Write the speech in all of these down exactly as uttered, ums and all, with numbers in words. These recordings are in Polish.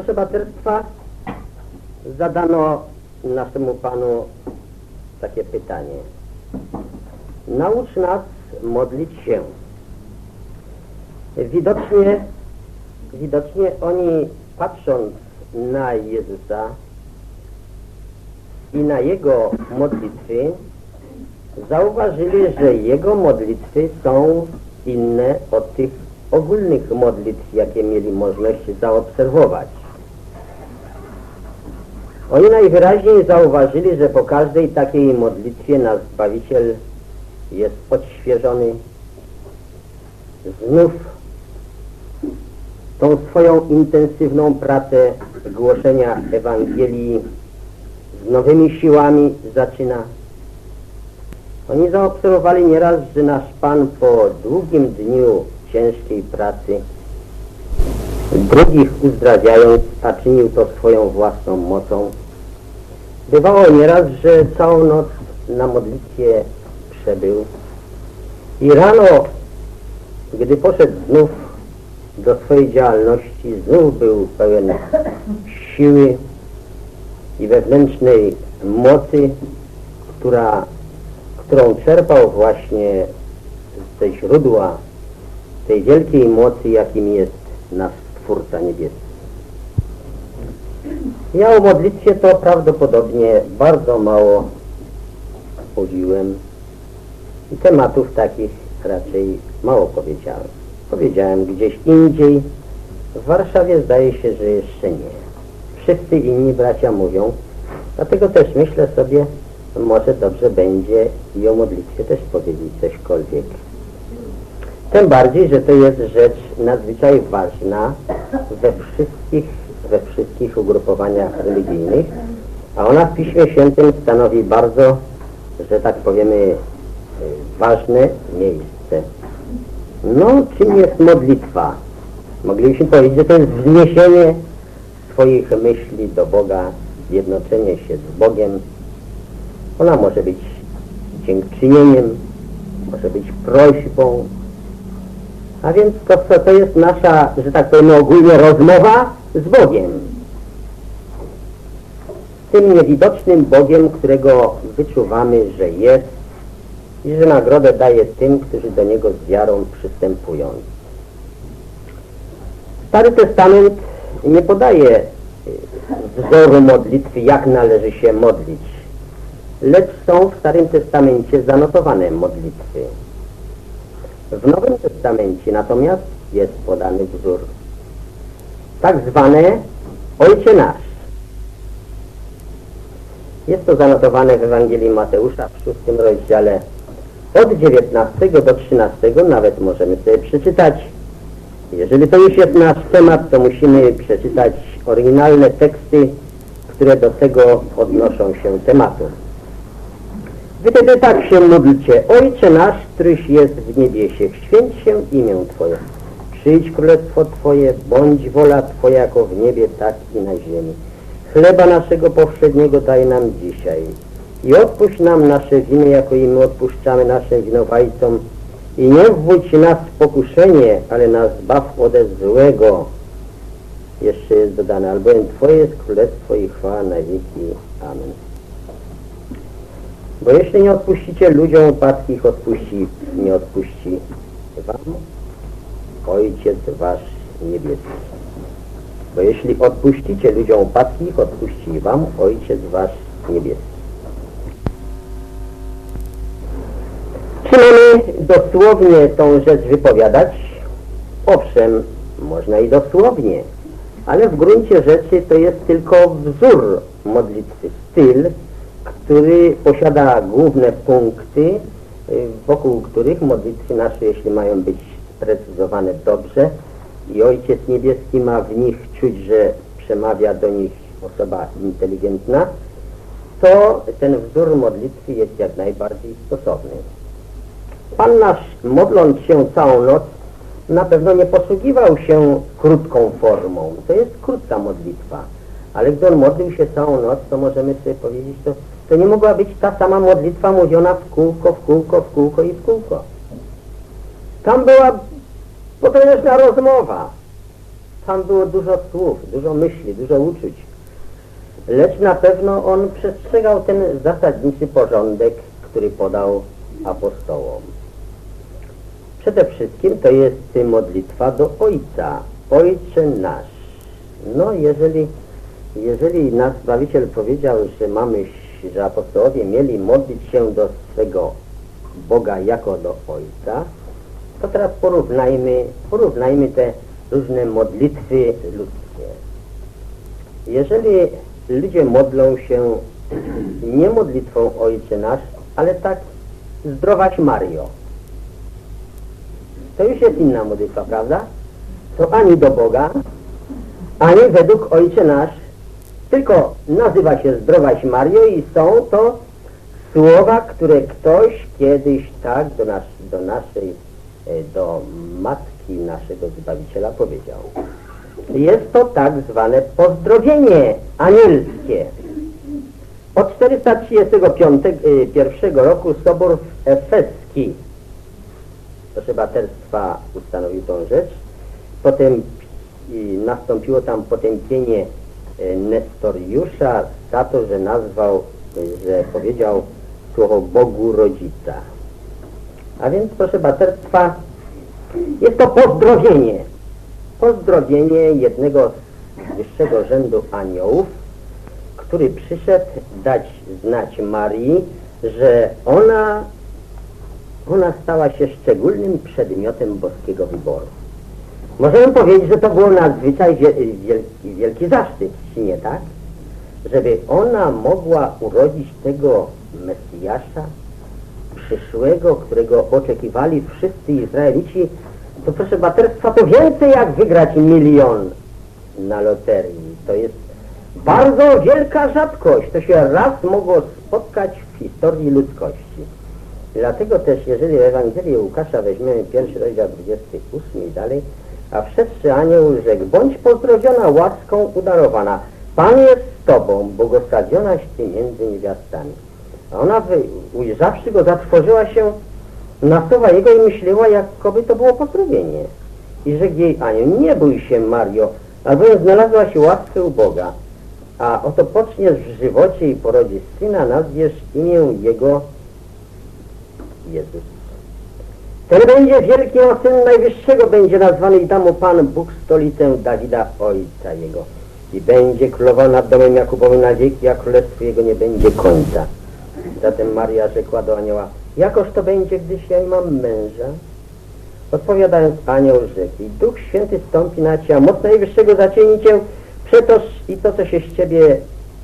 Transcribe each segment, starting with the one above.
Proszę Pasterstwa, zadano naszemu Panu takie pytanie. Naucz nas modlić się. Widocznie, widocznie oni, patrząc na Jezusa i na Jego modlitwy, zauważyli, że Jego modlitwy są inne od tych ogólnych modlitw, jakie mieli możliwość zaobserwować. Oni najwyraźniej zauważyli, że po każdej takiej modlitwie nasz Zbawiciel jest odświeżony, znów tą swoją intensywną pracę głoszenia Ewangelii z nowymi siłami zaczyna. Oni zaobserwowali nieraz, że nasz Pan po długim dniu ciężkiej pracy, drugich uzdrawiając, a czynił to swoją własną mocą, bywało nieraz, że całą noc na modlitwie przebył i rano, gdy poszedł znów do swojej działalności, znów był pełen siły i wewnętrznej mocy, która, którą czerpał właśnie ze źródła tej wielkiej mocy, jakim jest nasz Stwórca Niebieski. Ja o modlitwie to prawdopodobnie bardzo mało mówiłem i tematów takich raczej mało powiedziałem. Powiedziałem gdzieś indziej, w Warszawie zdaje się, że jeszcze nie. Wszyscy inni bracia mówią, dlatego też myślę sobie, może dobrze będzie i o modlitwie też powiedzieć cośkolwiek. Tym bardziej, że to jest rzecz nadzwyczaj ważna we wszystkich, we wszystkich ugrupowaniach religijnych, a ona w Piśmie Świętym stanowi bardzo, że tak powiemy, ważne miejsce. No, czym jest modlitwa? Moglibyśmy powiedzieć, że to jest wzniesienie swoich myśli do Boga, zjednoczenie się z Bogiem. Ona może być dziękczynieniem, może być prośbą, a więc to, co to jest nasza, że tak powiem ogólnie, rozmowa z Bogiem. Z tym niewidocznym Bogiem, którego wyczuwamy, że jest i że nagrodę daje tym, którzy do Niego z wiarą przystępują. Stary Testament nie podaje wzoru modlitwy, jak należy się modlić, lecz są w Starym Testamencie zanotowane modlitwy. W Nowym Testamencie natomiast jest podany wzór, tak zwane Ojcze Nasz. Jest to zanotowane w Ewangelii Mateusza w szóstym rozdziale od dziewiętnastego do trzynastego, nawet możemy sobie przeczytać. Jeżeli to już jest nasz temat, to musimy przeczytać oryginalne teksty, które do tego odnoszą się tematu. Wy wtedy tak się módlcie: Ojcze nasz, któryś jest w niebiesie, święć się imię Twoje. Przyjdź królestwo Twoje, bądź wola Twoja jako w niebie, tak i na ziemi. Chleba naszego powszedniego daj nam dzisiaj i odpuść nam nasze winy, jako i my odpuszczamy naszym winowajcom. I nie wwódź nas w pokuszenie, ale nas zbaw ode złego. Jeszcze jest dodane: albowiem Twoje jest królestwo i chwała na wieki. Amen. Bo jeśli nie odpuścicie ludziom upadki, ich odpuści, nie odpuści wam Ojciec Wasz niebieski. Bo jeśli odpuścicie ludziom upadki, ich odpuści wam Ojciec Wasz niebieski. Czy mamy dosłownie tą rzecz wypowiadać? Owszem, można i dosłownie, ale w gruncie rzeczy to jest tylko wzór modlitwy, styl, który posiada główne punkty, wokół których modlitwy nasze, jeśli mają być sprecyzowane dobrze i Ojciec Niebieski ma w nich czuć, że przemawia do nich osoba inteligentna, to ten wzór modlitwy jest jak najbardziej stosowny. Pan nasz, modląc się całą noc, na pewno nie posługiwał się krótką formą. To jest krótka modlitwa. Ale gdy on modlił się całą noc, to możemy sobie powiedzieć, to, to nie mogła być ta sama modlitwa mówiona w kółko, w kółko, w kółko i w kółko. Tam była potężna rozmowa. tam było dużo słów, dużo myśli, dużo uczuć. Lecz na pewno on przestrzegał ten zasadniczy porządek, który podał apostołom. Przede wszystkim to jest modlitwa do Ojca. Ojcze nasz. No jeżeli, jeżeli nasz Zbawiciel powiedział, że mamy, że apostołowie mieli modlić się do swego Boga jako do Ojca, to teraz porównajmy, porównajmy te różne modlitwy ludzkie. Jeżeli ludzie modlą się nie modlitwą Ojcze nasz, ale tak zdrowaś Mario, to już jest inna modlitwa, prawda? To ani do Boga, ani według Ojcze nasz, tylko nazywa się zdrowaś Mario i są to słowa, które ktoś kiedyś tak do, nas, do naszej, do matki naszego Zbawiciela powiedział. Jest to tak zwane pozdrowienie anielskie. Od czterysta trzydziestego pierwszego roku Sobór Efeski, proszę braterstwa, ustanowił tą rzecz. Potem nastąpiło tam potępienie Nestoriusza za to, że nazwał, że powiedział słowo Bogu Rodzica. A więc, proszę braterstwa, jest to pozdrowienie. Pozdrowienie jednego z wyższego rzędu aniołów, który przyszedł dać znać Marii, że ona, ona stała się szczególnym przedmiotem boskiego wyboru. Możemy powiedzieć, że to było nadzwyczaj wielki, wielki zaszczyt, czy nie tak? Żeby ona mogła urodzić tego Mesjasza przyszłego, którego oczekiwali wszyscy Izraelici, to proszę braterstwa, to więcej jak wygrać milion na loterii. To jest bardzo wielka rzadkość. To się raz mogło spotkać w historii ludzkości. Dlatego też, jeżeli w Ewangelii Łukasza weźmiemy pierwszy rozdział dwudziesty ósmy i dalej, a wszedłszy anioł rzekł, bądź pozdrowiona łaską udarowana, Pan jest z Tobą, błogosławionaś Ty między niewiastami. A ona, wy, ujrzawszy go, zatrwożyła się na słowa jego i myślała, jakoby to było pozdrowienie. I rzekł jej anioł, nie bój się, Mario, albowiem znalazłaś łaskę u Boga, a oto poczniesz w żywocie i porodzisz syna, nazwiesz imię jego Jezus. Ten będzie wielki, a Syn Najwyższego będzie nazwany i da mu Pan Bóg stolicę Dawida, ojca jego. I będzie królował nad domem Jakubowym na wieki, a królestwo jego nie będzie końca. Zatem Maria rzekła do anioła, jakoż to będzie, gdyż ja mam męża? Odpowiadając, anioł rzekł, i Duch Święty stąpi na cię, a moc Najwyższego zacieni cię, przetoż i to, co się z ciebie,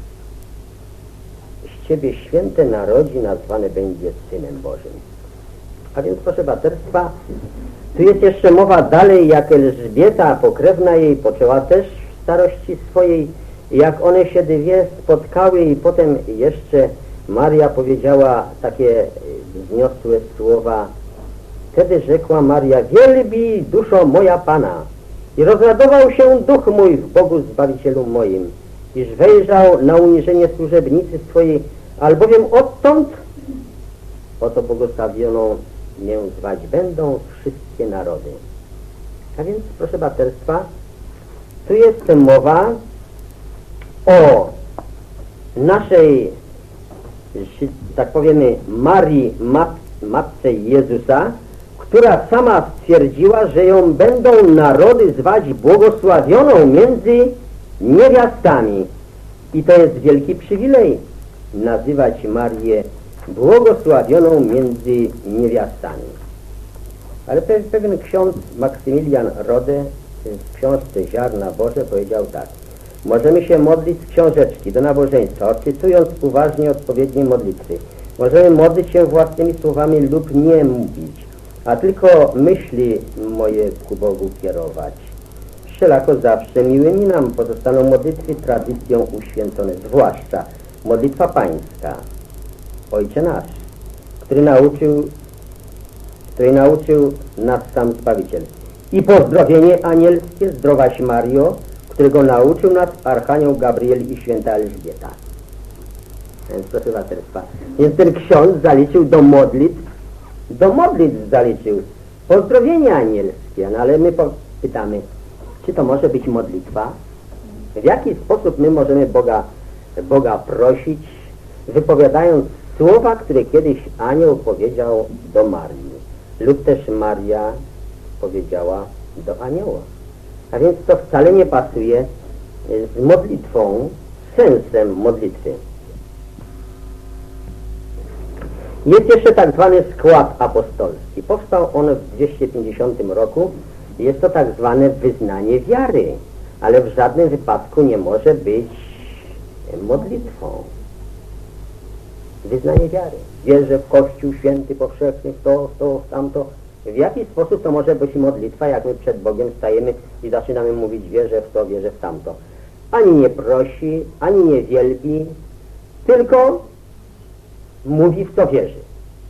z ciebie święte narodzi, nazwane będzie Synem Bożym. A więc, proszę braterstwa, tu jest jeszcze mowa dalej, jak Elżbieta, pokrewna jej, poczęła też w starości swojej, jak one się dwie spotkały i potem jeszcze Maria powiedziała takie wzniosłe słowa. Wtedy rzekła Maria, wielbi duszo moja Pana i rozradował się duch mój w Bogu Zbawicielu moim, iż wejrzał na uniżenie służebnicy swojej, albowiem odtąd oto błogosławioną mię zwać będą wszystkie narody. A więc, proszę braterstwa, tu jest mowa o naszej, tak powiemy, Marii, mat, matce Jezusa, która sama stwierdziła, że ją będą narody zwać błogosławioną między niewiastami. I to jest wielki przywilej nazywać Marię błogosławioną między niewiastami. Ale pewien ksiądz Maksymilian Rode w książce Ziarna Boże powiedział tak. Możemy się modlić z książeczki do nabożeństwa, odczytując uważnie odpowiednie modlitwy. Możemy modlić się własnymi słowami lub nie mówić, a tylko myśli moje ku Bogu kierować. Wszelako zawsze miłymi nam pozostaną modlitwy tradycją uświęcone, zwłaszcza modlitwa pańska. Ojcze nasz, który nauczył, który nauczył nas sam Zbawiciel. I pozdrowienie anielskie, zdrowaś Mario, którego nauczył nas Archanioł Gabriel i święta Elżbieta. Więc proszę braterstwa. Więc ten ksiądz zaliczył do modlitw, do modlitw zaliczył pozdrowienie anielskie, no ale my pytamy, Czy to może być modlitwa? W jaki sposób my możemy Boga, Boga prosić, wypowiadając słowa, które kiedyś anioł powiedział do Marii, lub też Maria powiedziała do anioła. A więc to wcale nie pasuje z modlitwą, sensem modlitwy. Jest jeszcze tak zwany skład apostolski. Powstał on w dwieście pięćdziesiątym roku. Jest to tak zwane wyznanie wiary, ale w żadnym wypadku nie może być modlitwą. Wyznanie wiary. Wierzę w Kościół Święty Powszechny, w to, w to, w tamto. W jaki sposób to może być modlitwa, jak my przed Bogiem stajemy i zaczynamy mówić wierzę w to, wierzę w tamto. Ani nie prosi, ani nie wielbi, tylko mówi w co wierzy.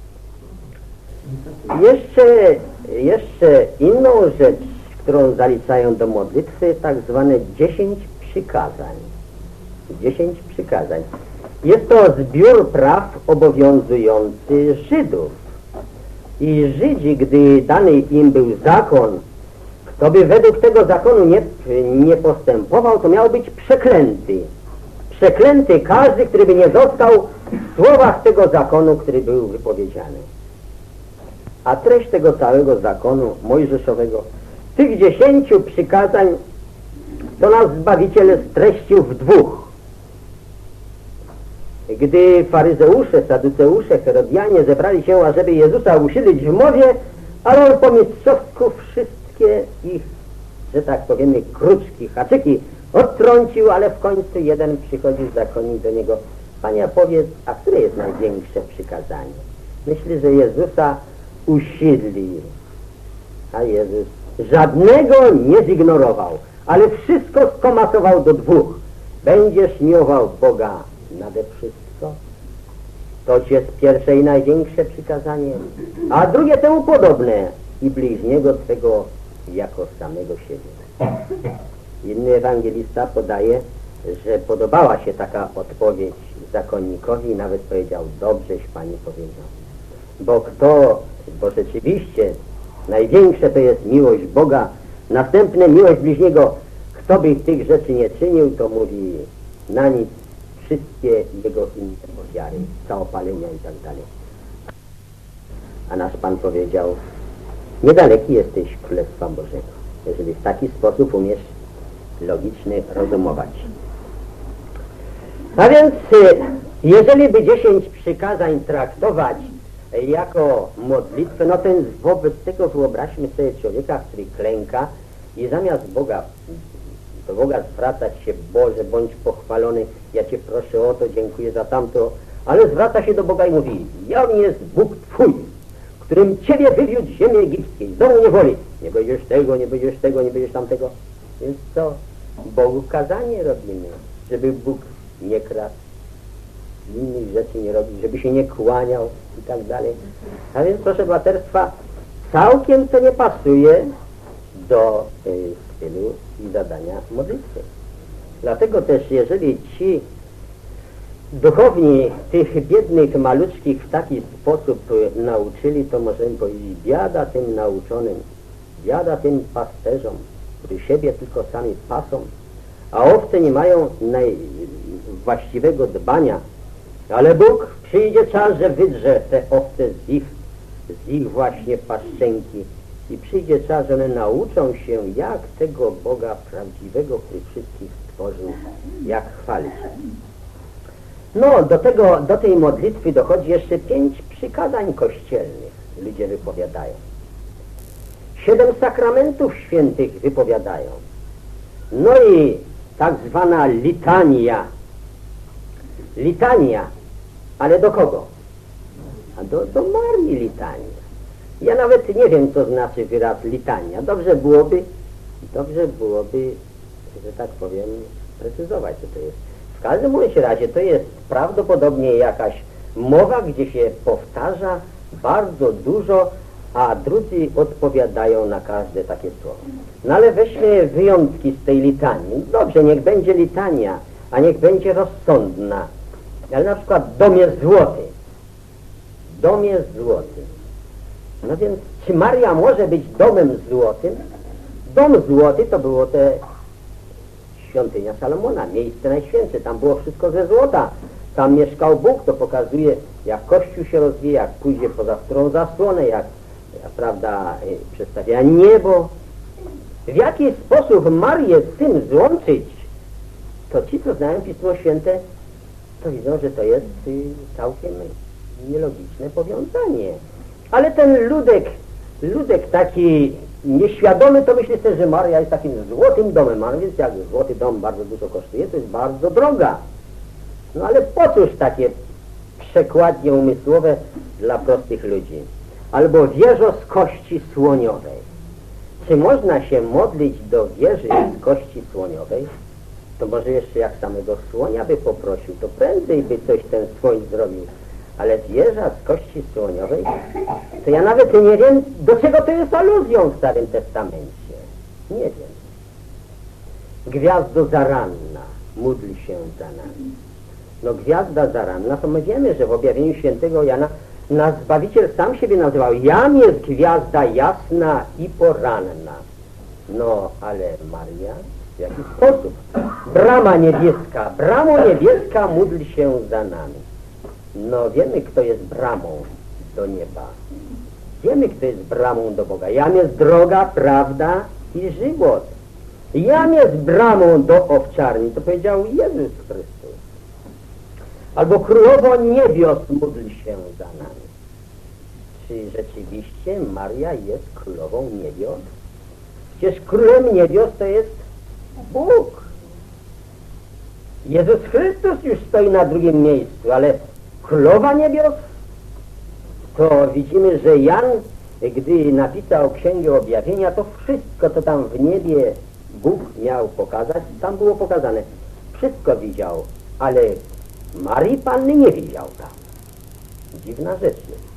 Jeszcze, jeszcze inną rzecz, którą zaliczają do modlitwy, tak zwane dziesięć przykazań. Dziesięć przykazań. Jest to zbiór praw obowiązujący Żydów. I Żydzi, gdy dany im był zakon, kto by według tego zakonu nie, nie postępował, to miał być przeklęty. Przeklęty każdy, który by nie został w słowach tego zakonu, który był wypowiedziany. A treść tego całego zakonu mojżeszowego, tych dziesięciu przykazań, to nas Zbawiciel streścił w dwóch. Gdy faryzeusze, saduceusze, herodianie zebrali się, ażeby Jezusa usiedlić w mowie, ale on po mistrzowsku wszystkie ich, że tak powiemy, kruczki, haczyki odtrącił, ale w końcu jeden przychodzi zakonnik do niego: Panie, powiedz, a które jest największe przykazanie? Myśli, że Jezusa usiedlił, a Jezus żadnego nie zignorował, ale wszystko skomasował do dwóch. Będziesz miłował Boga nade wszystko. To jest pierwsze i największe przykazanie, a drugie temu podobne: i bliźniego twego jako samego siebie. Inny ewangelista podaje, że podobała się taka odpowiedź zakonnikowi i nawet powiedział: dobrześ Pani powiedział. Bo kto, bo rzeczywiście największe to jest miłość Boga, następne miłość bliźniego. Kto by tych rzeczy nie czynił, to mówi na nic wszystkie jego inne ofiary, całopalenia i tak dalej. A nasz Pan powiedział: niedaleki jesteś Królestwa Bożego, jeżeli w taki sposób umiesz logiczny rozumować. A więc jeżeli by dziesięć przykazań traktować jako modlitwę, no to wobec tego wyobraźmy sobie człowieka, który klęka i zamiast Boga do Boga zwracać się: Boże, bądź pochwalony, ja Cię proszę o to, dziękuję za tamto, ale zwraca się do Boga i mówi: jam jest Bóg Twój, którym Ciebie wywiódł z ziemi egipskiej, z domu niewoli. Nie będziesz tego, nie będziesz tego, nie będziesz tamtego. Więc co? Bogu kazanie robimy, żeby Bóg nie kradł, innych rzeczy nie robił, żeby się nie kłaniał i tak dalej. A więc, proszę braterstwa, całkiem to nie pasuje do y, stylu i zadania modlitwy. Dlatego też, jeżeli ci duchowni tych biednych maluczkich w taki sposób nauczyli, to możemy powiedzieć: biada tym nauczonym, biada tym pasterzom, którzy siebie tylko sami pasą, a owce nie mają naj... właściwego dbania. Ale Bóg przyjdzie czas, że wydrze te owce z ich, z ich właśnie paszczenki i przyjdzie czas, że one nauczą się, jak tego Boga prawdziwego, który wszystkich stworzył, jak chwalić. No, do tego, do tej modlitwy dochodzi jeszcze pięć przykazań kościelnych ludzie wypowiadają. Siedem sakramentów świętych wypowiadają. No i tak zwana litania. Litania. Ale do kogo? A do, do Marii litania. Ja nawet nie wiem, co znaczy wyraz litania. Dobrze byłoby, dobrze byłoby, że tak powiem, precyzować, co to jest. W każdym razie to jest prawdopodobnie jakaś mowa, gdzie się powtarza bardzo dużo, a drudzy odpowiadają na każde takie słowo. No ale weźmy wyjątki z tej litanii. Dobrze, niech będzie litania, a niech będzie rozsądna. Ale na przykład dom jest złoty. Dom jest złoty. No więc, czy Maria może być domem złotym? Dom złoty to było te świątynia Salomona, miejsce najświętsze, tam było wszystko ze złota, tam mieszkał Bóg, to pokazuje, jak Kościół się rozwija, jak pójdzie poza którą zasłonę, jak, prawda, przedstawia niebo. W jaki sposób Marię z tym złączyć, to ci, co znają Pismo Święte, to widzą, że to jest całkiem nielogiczne powiązanie. Ale ten ludek, ludek taki nieświadomy, to myśli sobie, że Maria jest takim złotym domem, a więc jak złoty dom bardzo dużo kosztuje, to jest bardzo droga. No ale po cóż takie przekładnie umysłowe dla prostych ludzi? Albo wieżo z kości słoniowej. Czy można się modlić do wieży z kości słoniowej? To może jeszcze jak samego słonia by poprosił, to prędzej by coś ten słoń zrobił. Ale wieża z kości słoniowej, to ja nawet nie wiem, do czego to jest aluzją w Starym Testamencie. Nie wiem. Gwiazdo zaranna, módl się za nami. No gwiazda zaranna, to my wiemy, że w objawieniu świętego Jana nasz Zbawiciel sam siebie nazywał. Jam jest gwiazda jasna i poranna. No, ale Maria, w jaki sposób? Brama niebieska, bramo niebieska, módl się za nami. No, wiemy, kto jest bramą do nieba. Wiemy, kto jest bramą do Boga. Jam jest droga, prawda i żywot. Jam jest bramą do owczarni. To powiedział Jezus Chrystus. Albo królowo niebios, módl się za nami. Czy rzeczywiście Maria jest królową niebios? Przecież królem niebios to jest Bóg. Jezus Chrystus już stoi na drugim miejscu, ale królowa niebios? To widzimy, że Jan, gdy napisał Księgę Objawienia, to wszystko, co tam w niebie Bóg miał pokazać, tam było pokazane. Wszystko widział, ale Marii Panny nie widział tam. Dziwna rzecz jest.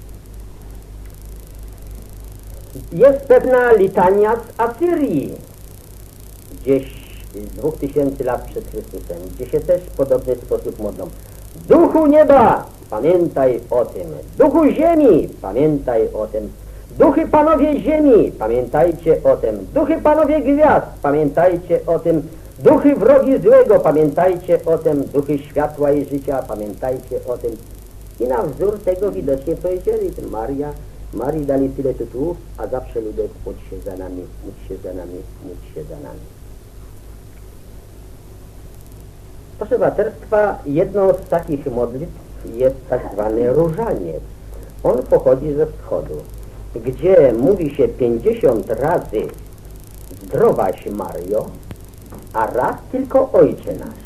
Jest pewna litania z Asyrii, gdzieś z dwóch tysięcy lat przed Chrystusem, gdzie się też w podobny sposób modlą. Duchu nieba, pamiętaj o tym. Duchu ziemi, pamiętaj o tym. Duchy panowie ziemi, pamiętajcie o tym. Duchy panowie gwiazd, pamiętajcie o tym. Duchy wrogi złego, pamiętajcie o tym. Duchy światła i życia, pamiętajcie o tym. I na wzór tego widocznie powiedzieli, Maria, Marii dali tyle tytułów, a zawsze ludek módl się za nami, módl się za nami, módl się za nami. Proszę braterstwa, jedną z takich modlitw jest tak zwany różaniec. On pochodzi ze wschodu, gdzie mówi się pięćdziesiąt razy zdrowaś Mario, a raz tylko Ojcze nasz.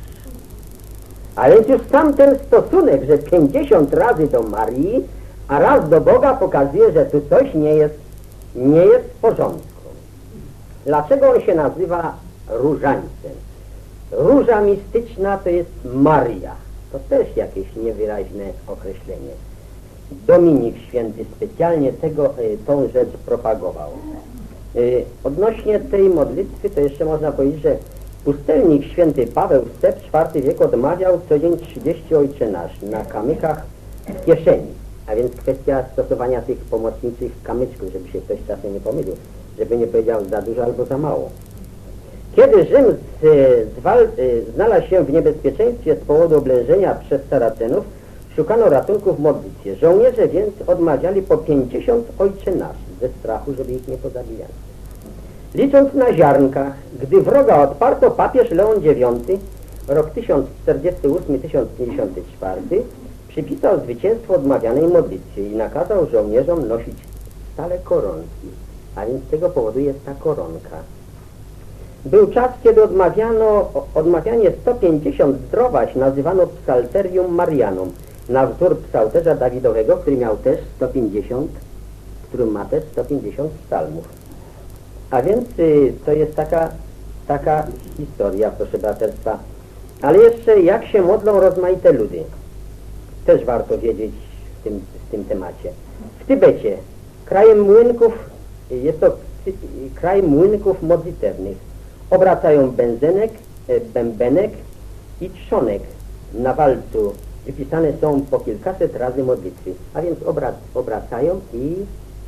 A więc już sam ten stosunek, że pięćdziesiąt razy do Marii, a raz do Boga pokazuje, że tu coś nie jest, nie jest w porządku. Dlaczego on się nazywa różańcem? Róża mistyczna to jest Maria. To też jakieś niewyraźne określenie. Dominik Święty specjalnie tego, tą rzecz propagował. Odnośnie tej modlitwy to jeszcze można powiedzieć, że pustelnik Święty Paweł Step w czwartym wieku odmawiał co dzień trzydzieści Ojcze Nasz na kamykach w kieszeni. A więc kwestia stosowania tych pomocniczych kamyczków, żeby się ktoś czasem nie pomylił, żeby nie powiedział za dużo albo za mało. Kiedy Rzym z, zwal, znalazł się w niebezpieczeństwie z powodu oblężenia przez Saracenów, szukano ratunku w modlitwie. Żołnierze więc odmawiali po pięćdziesiąt Ojcze Nasz ze strachu, żeby ich nie pozabijali. Licząc na ziarnkach, gdy wroga odparto, papież Leon dziewiąty, rok tysiąc czterdziesty ósmy do tysiąc pięćdziesiąty czwarty, przypisał zwycięstwo odmawianej modlitwie i nakazał żołnierzom nosić stale koronki, a więc z tego powodu jest ta koronka. Był czas, kiedy odmawiano, odmawianie sto pięćdziesiąt zdrowaś nazywano psalterium Marianum, na wzór psalterza Dawidowego, który miał też sto pięćdziesiąt, który ma też sto pięćdziesiąt psalmów. A więc y, to jest taka, taka historia, proszę braterstwa. Ale jeszcze jak się modlą rozmaite ludy. Też warto wiedzieć w tym, w tym temacie. W Tybecie, krajem młynków, jest to kraj młynków modlitewnych. Obracają bęzenek, bębenek i trzonek na walcu. Wypisane są po kilkaset razy modlitwy. A więc obrac, obracają i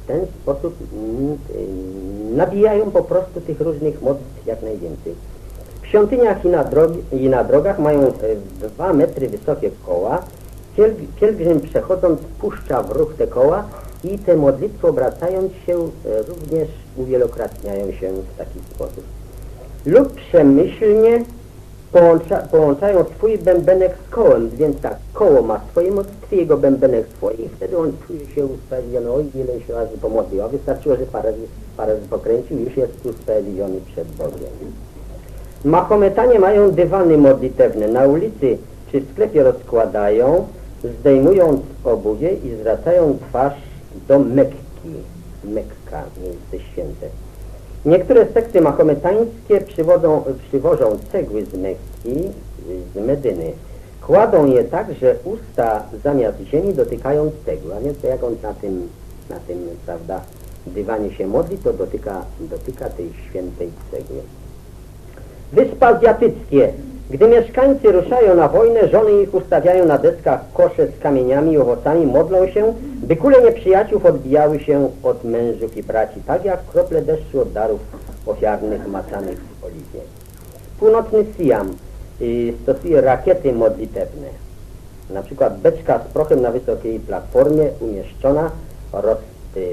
w ten sposób nabijają po prostu tych różnych modlitw jak najwięcej. W świątyniach i na, drogi, i na drogach mają dwa metry wysokie koła. Pielgrzym przechodząc puszcza w ruch te koła i te modlitwy obracając się również uwielokrotniają się w taki sposób. Lub przemyślnie połącza, połączają swój bębenek z kołem, więc tak, koło ma swoje modlitwy, jego bębenek swoje i wtedy on czuje się usprawiedliwiony, oj, ile się razy pomodlił, a wystarczyło, że parę, parę razy pokręcił, już jest usprawiedliwiony przed Bogiem. Mahometanie mają dywany modlitewne, na ulicy czy w sklepie rozkładają, zdejmując obuwie i zwracają twarz do Mekki, Mekka, miejsce święte. Niektóre sekty mahometańskie przywodzą, przywożą cegły z Mekki, z Medyny. Kładą je tak, że usta zamiast ziemi dotykają cegły, a więc jak on na tym, na tym, prawda, dywanie się modli, to dotyka, dotyka tej świętej cegły. Wyspy azjatyckie. Gdy mieszkańcy ruszają na wojnę, żony ich ustawiają na deskach kosze z kamieniami i owocami, modlą się, by kule nieprzyjaciół odbijały się od mężów i braci, tak jak krople deszczu od darów ofiarnych macanych w oliwie. Północny Siam y, stosuje rakiety modlitewne. Na przykład beczka z prochem na wysokiej platformie umieszczona roz, y,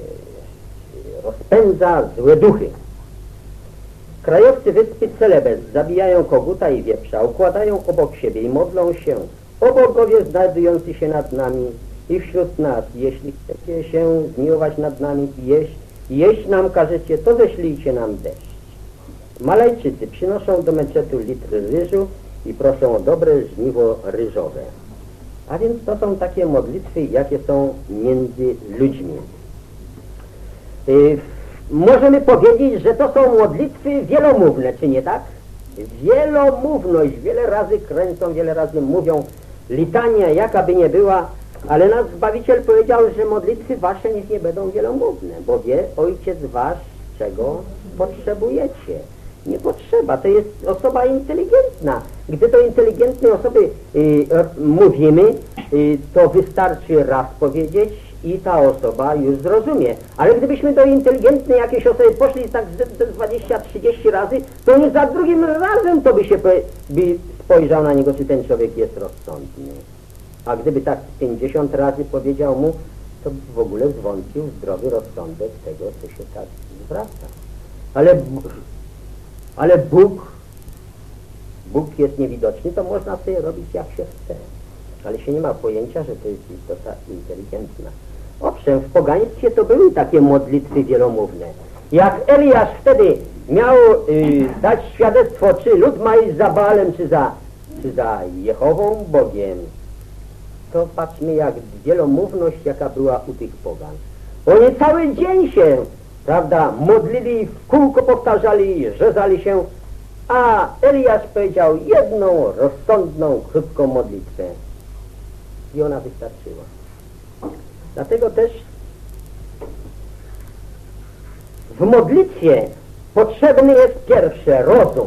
rozpędza złe duchy. Krajowcy wyspy Celebes zabijają koguta i wieprza, układają obok siebie i modlą się: o bogowie znajdujący się nad nami i wśród nas, jeśli chcecie się zmiłować nad nami i jeść, jeść nam każecie, to ześlijcie nam deszcz. Malajczycy przynoszą do meczetu litr ryżu i proszą o dobre żniwo ryżowe. A więc to są takie modlitwy, jakie są między ludźmi. Yy, Możemy powiedzieć, że to są modlitwy wielomówne, czy nie tak? Wielomówność, wiele razy kręcą, wiele razy mówią, litania jaka by nie była, ale nasz Zbawiciel powiedział, że modlitwy wasze niech nie będą wielomówne, bo wie Ojciec wasz, czego potrzebujecie. Nie potrzeba, to jest osoba inteligentna. Gdy do inteligentnej osoby y, mówimy, y, to wystarczy raz powiedzieć, i ta osoba już zrozumie. Ale gdybyśmy do inteligentnej jakiejś osoby poszli tak dwadzieścia trzydzieści razy, to już za drugim razem to by się by spojrzał na niego, czy ten człowiek jest rozsądny. A gdyby tak pięćdziesiąt razy powiedział mu, to by w ogóle zwątpił w zdrowy rozsądek tego, co się tak zwraca. Ale, ale Bóg, Bóg jest niewidoczny, to można sobie robić jak się chce. Ale się nie ma pojęcia, że to jest istota inteligentna. Owszem, w pogaństwie to były takie modlitwy wielomówne. Jak Eliasz wtedy miał y, dać świadectwo, czy lud ma iść za Baalem, czy za, czy za Jehową, Bogiem, to patrzmy, jak wielomówność, jaka była u tych pogan. Oni cały dzień się, prawda, modlili, w kółko powtarzali, rzezali się, a Eliasz powiedział jedną rozsądną, krótką modlitwę. I ona wystarczyła. Dlatego też w modlitwie potrzebny jest pierwsze rozum.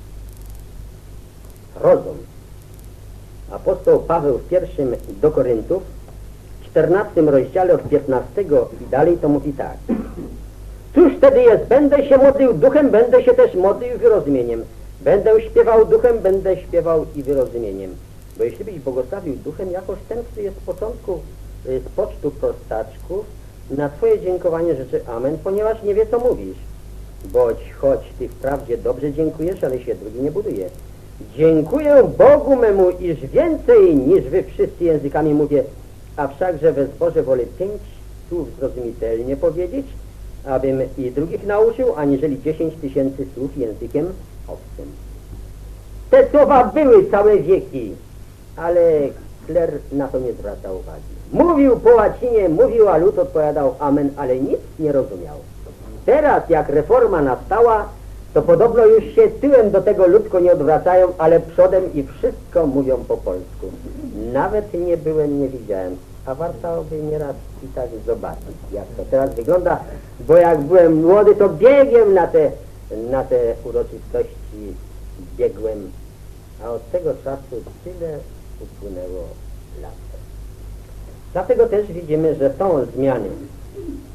Rozum. Apostoł Paweł w pierwszym do Koryntów, w czternastym rozdziale od piętnastego i dalej to mówi tak. Cóż wtedy jest? Będę się modlił duchem, będę się też modlił wyrozumieniem. Będę śpiewał duchem, będę śpiewał i wyrozumieniem. Bo jeśli byś błogosławił duchem, jakoż ten, który jest z początku, z pocztu prostaczków, na twoje dziękowanie rzeczy amen, ponieważ nie wie, co mówisz. Boć choć ty wprawdzie dobrze dziękujesz, ale się drugi nie buduje. Dziękuję Bogu memu, iż więcej niż wy wszyscy językami mówię, a wszakże we zborze wolę pięć słów zrozumitelnie powiedzieć, abym i drugich nauczył, aniżeli dziesięć tysięcy słów językiem obcym. Te słowa były całe wieki, ale kler na to nie zwracał uwagi. Mówił po łacinie, mówił, a lud odpowiadał amen, ale nic nie rozumiał. Teraz, jak reforma nastała, to podobno już się tyłem do tego ludko nie odwracają, ale przodem i wszystko mówią po polsku. Nawet nie byłem, nie widziałem, a warto by nieraz i tak zobaczyć, jak to teraz wygląda, bo jak byłem młody, to biegiem na te, na te uroczystości biegłem, a od tego czasu tyle upłynęło lat. Dlatego też widzimy, że są zmiany.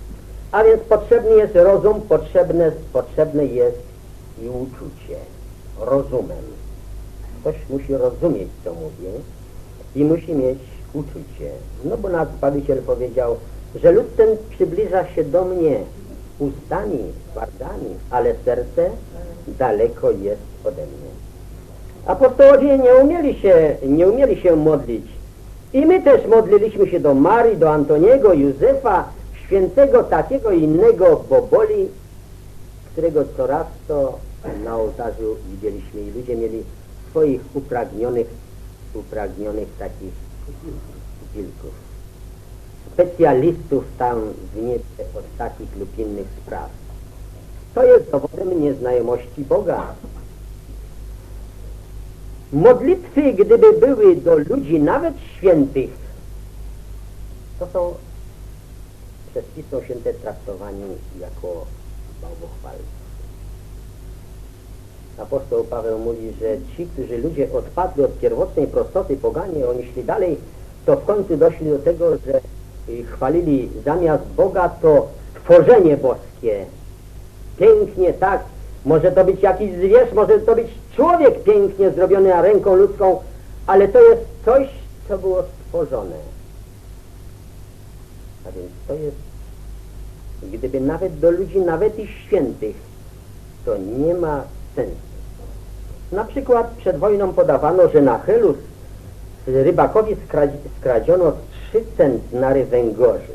A więc potrzebny jest rozum, potrzebne, potrzebne jest i uczucie. Rozumem. Ktoś musi rozumieć, co mówię, i musi mieć uczucie. No bo nasz Zbawiciel powiedział, że lud ten przybliża się do mnie ustami, twardami, ale serce daleko jest ode mnie. Apostołowie nie umieli się, nie umieli się modlić. I my też modliliśmy się do Marii, do Antoniego, Józefa, świętego takiego innego Boboli, którego coraz to na ołtarzu widzieliśmy i ludzie mieli swoich upragnionych, upragnionych takich wilków. Specjalistów tam w niebie od takich lub innych spraw. To jest dowodem nieznajomości Boga. Modlitwy, gdyby były do ludzi, nawet świętych, to są przez Pismo Święte traktowani jako bałwochwalcy. Apostoł Paweł mówi, że ci, którzy ludzie odpadli od pierwotnej prostoty, poganie, oni szli dalej, to w końcu doszli do tego, że chwalili zamiast Boga to stworzenie boskie. Pięknie, tak. Może to być jakiś zwierz, może to być człowiek pięknie zrobiony ręką ludzką, ale to jest coś, co było stworzone. A więc to jest, gdyby nawet do ludzi, nawet i świętych, to nie ma sensu. Na przykład przed wojną podawano, że na Helus rybakowi skradziono trzy centnary węgorzy.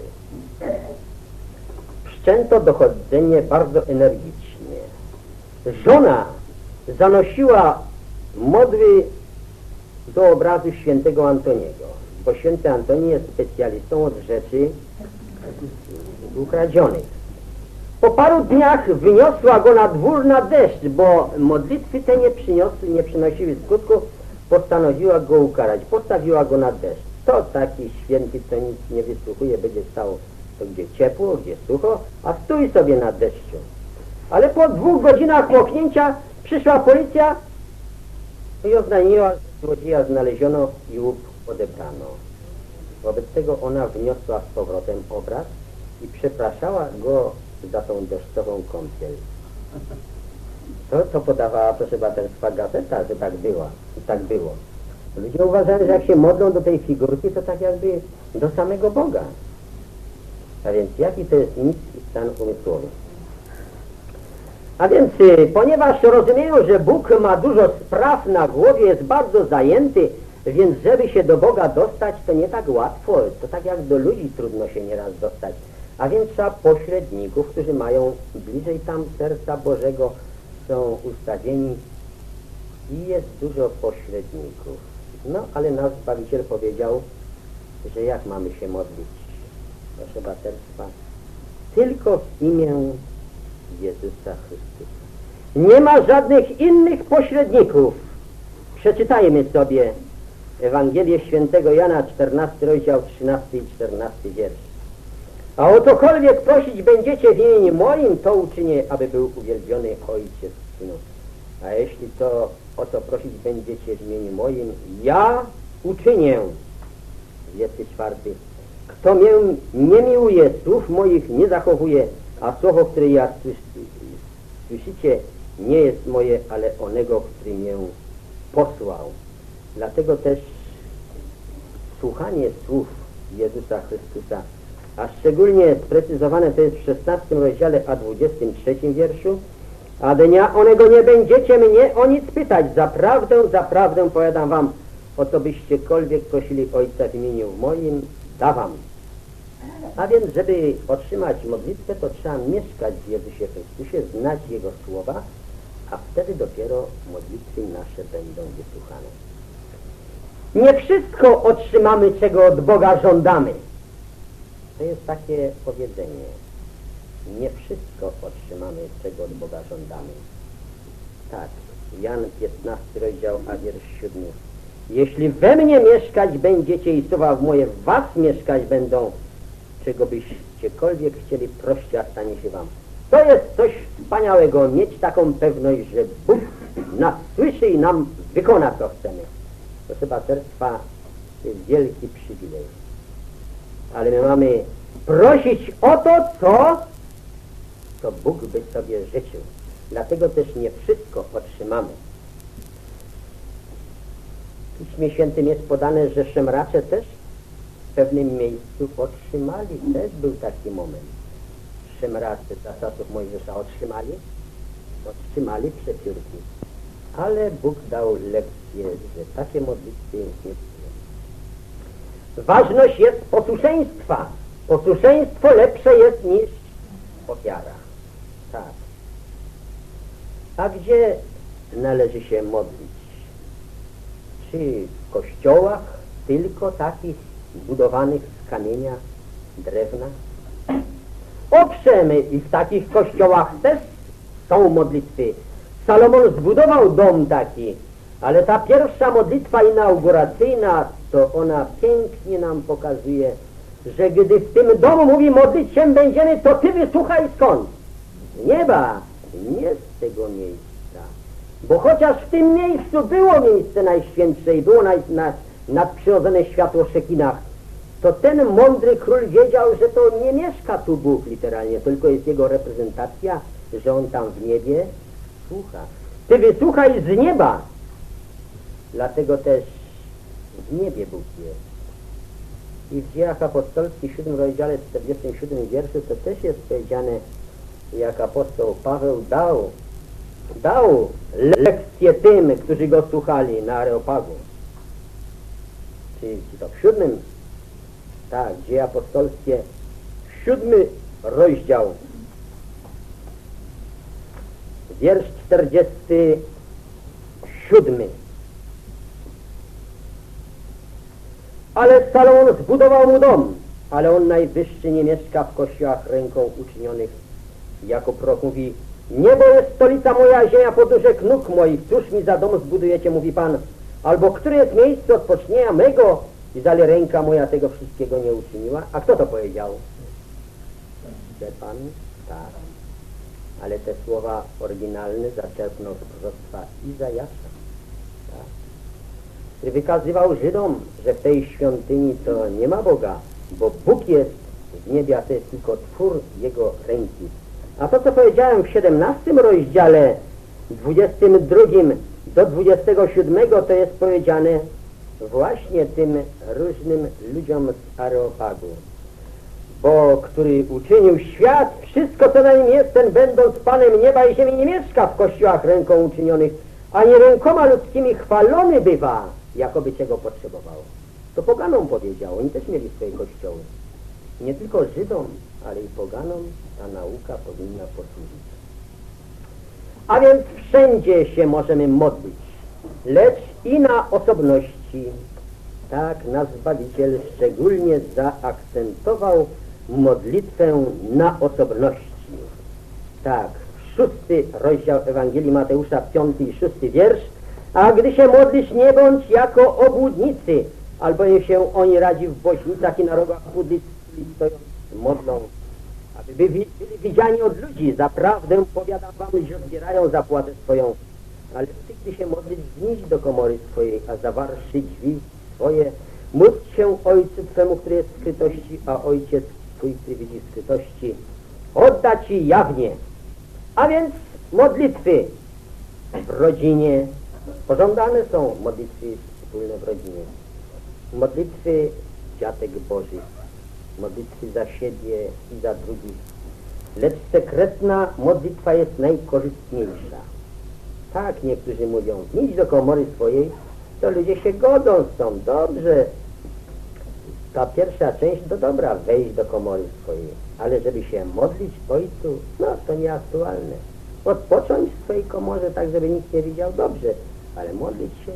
Wszczęto dochodzenie bardzo energicznie. Żona zanosiła modły do obrazu świętego Antoniego, bo święty Antoni jest specjalistą od rzeczy ukradzionych. Po paru dniach wyniosła go na dwór na deszcz, bo modlitwy te nie przyniosły, nie przynosiły skutku, postanowiła go ukarać, postawiła go na deszcz. To taki święty, co nic nie wysłuchuje, będzie stał to gdzie ciepło, gdzie sucho, a stój sobie na deszczu. Ale po dwóch godzinach moknięcia przyszła policja i oznajmiła, że złodzieja znaleziono i łup odebrano. Wobec tego ona wniosła z powrotem obraz i przepraszała go za tą deszczową kąpiel. To, co podawała, proszę baterstwa, gazeta, że tak była, tak było. Ludzie uważają, że jak się modlą do tej figurki, to tak jakby do samego Boga. A więc jaki to jest niski stan umysłowy? A więc, ponieważ rozumieją, że Bóg ma dużo spraw na głowie, jest bardzo zajęty, więc żeby się do Boga dostać, to nie tak łatwo. To tak jak do ludzi trudno się nieraz dostać. A więc trzeba pośredników, którzy mają bliżej tam serca Bożego, są ustawieni i jest dużo pośredników. No, ale nasz Zbawiciel powiedział, że jak mamy się modlić? Proszę braterstwa, tylko w imię Jezusa Chrystusa. Nie ma żadnych innych pośredników. Przeczytajmy sobie Ewangelię Świętego Jana, czternasty rozdział, trzynasty i czternasty wiersz. A o cokolwiek prosić będziecie w imieniu moim, to uczynię, aby był uwielbiony Ojciec w Synu. A jeśli to o co prosić będziecie w imieniu moim, ja uczynię. dwudziesty czwarty. Kto mnie nie miłuje, słów moich nie zachowuje, a słowo, które ja słyszycie, nie jest moje, ale onego, który mnie posłał. Dlatego też słuchanie słów Jezusa Chrystusa, a szczególnie sprecyzowane to jest w szesnastym rozdziale, a dwudziestym trzecim wierszu, a dnia onego nie będziecie mnie o nic pytać. Zaprawdę, zaprawdę powiadam wam, o co byściekolwiek prosili Ojca w imieniu moim, dawam. A więc, żeby otrzymać modlitwę, to trzeba mieszkać w Jezusie Chrystusie, znać Jego słowa, a wtedy dopiero modlitwy nasze będą wysłuchane. Nie wszystko otrzymamy, czego od Boga żądamy. To jest takie powiedzenie. Nie wszystko otrzymamy, czego od Boga żądamy. Tak, Jan piętnasty rozdział, a wiersz siódmy. Jeśli we mnie mieszkać będziecie i słowa w moje w was mieszkać będą, czego byściekolwiek chcieli, proście, a stanie się wam. To jest coś wspaniałego, mieć taką pewność, że Bóg nas słyszy i nam wykona, co chcemy. Proszę braterstwa, to jest wielki przywilej. Ale my mamy prosić o to, co co Bóg by sobie życzył. Dlatego też nie wszystko otrzymamy. W Piśmie Świętym jest podane, że szemracze też w pewnym miejscu otrzymali. Też był taki moment. Szemracze za czasów Mojżesza otrzymali? Otrzymali przepiórki. Ale Bóg dał lekcję, że takie modlitwy nie przyjmą. Ważność jest posłuszeństwa. Posłuszeństwo lepsze jest niż ofiara. Tak. A gdzie należy się modlić? Czy w kościołach tylko takich budowanych z kamienia, drewna? Owszem, i w takich kościołach też są modlitwy. Salomon zbudował dom taki, ale ta pierwsza modlitwa inauguracyjna, to ona pięknie nam pokazuje, że gdy w tym domu mówi modlić się będziemy, to Ty wysłuchaj skąd? Z nieba, nie z tego miejsca. Bo chociaż w tym miejscu było miejsce najświętsze i było nad, nad, nadprzyrodzone światło Szekinach, to ten mądry król wiedział, że to nie mieszka tu Bóg literalnie, tylko jest jego reprezentacja, że on tam w niebie słucha. Ty wysłuchaj z nieba. Dlatego też w niebie Bóg jest. I w Dziejach Apostolskich, w siódmym rozdziale, czterdziestym siódmym wierszu, to też jest powiedziane, jak apostoł Paweł dał, dał lekcję tym, którzy go słuchali na Areopagu. Czyli to w siódmym, tak, Dzieje Apostolskie, siódmy rozdział, wiersz czterdziesty siódmy. Ale Salomon zbudował mu dom, ale on najwyższy nie mieszka w kościołach ręką uczynionych. Jako prorok mówi, niebo jest stolica moja, ziemia podnóżek nóg moich, cóż mi za dom zbudujecie, mówi Pan, albo które jest miejsce odpocznienia mego, i zale ręka moja tego wszystkiego nie uczyniła. A kto to powiedział? Szczepan? Tak. Ale te słowa oryginalne zaczerpnął z proroctwa Izajasza, tak, który wykazywał Żydom, że w tej świątyni to nie ma Boga, bo Bóg jest w niebie, a to jest tylko twór Jego ręki. A to, co powiedziałem w siedemnastym rozdziale, dwudziestym drugim do dwudziestego siódmego, to jest powiedziane właśnie tym różnym ludziom z Areopagu. Bo który uczynił świat, wszystko co na nim jest, ten będąc Panem nieba i ziemi nie mieszka w kościołach ręką uczynionych, ani rękoma ludzkimi chwalony bywa, jakoby czego potrzebował. To poganom powiedział, oni też mieli swoje kościoły. Nie tylko Żydom, ale i poganom ta nauka powinna posłużyć. A więc wszędzie się możemy modlić, lecz i na osobności. Tak nasz Zbawiciel szczególnie zaakcentował modlitwę na osobności. Tak, szósty rozdział Ewangelii Mateusza, piąty i szósty wiersz. A gdy się modlisz, nie bądź jako obłudnicy, albowiem się oni radzi w woźnicach i na rogach pudlic stojąc modlą, aby byli widziani od ludzi. Zaprawdę powiadam wam, że odbierają zapłatę swoją. Ale ty, gdy się modlisz, wnieś do komory swojej, a zawarszy drzwi swoje, módl się Ojcu Twemu, który jest w skrytości, a Ojciec Twój, który widzi w skrytości, odda Ci jawnie. A więc modlitwy w rodzinie, pożądane są modlitwy wspólne w rodzinie, modlitwy dziatek Bożych, modlitwy za siebie i za drugich, lecz sekretna modlitwa jest najkorzystniejsza. Tak niektórzy mówią, idź do komory swojej, to ludzie się godzą z tą, dobrze. Ta pierwsza część, to dobra, wejść do komory swojej, ale żeby się modlić Ojcu, no to nieaktualne. Odpocząć w swojej komorze tak, żeby nikt nie widział, dobrze, ale modlić się.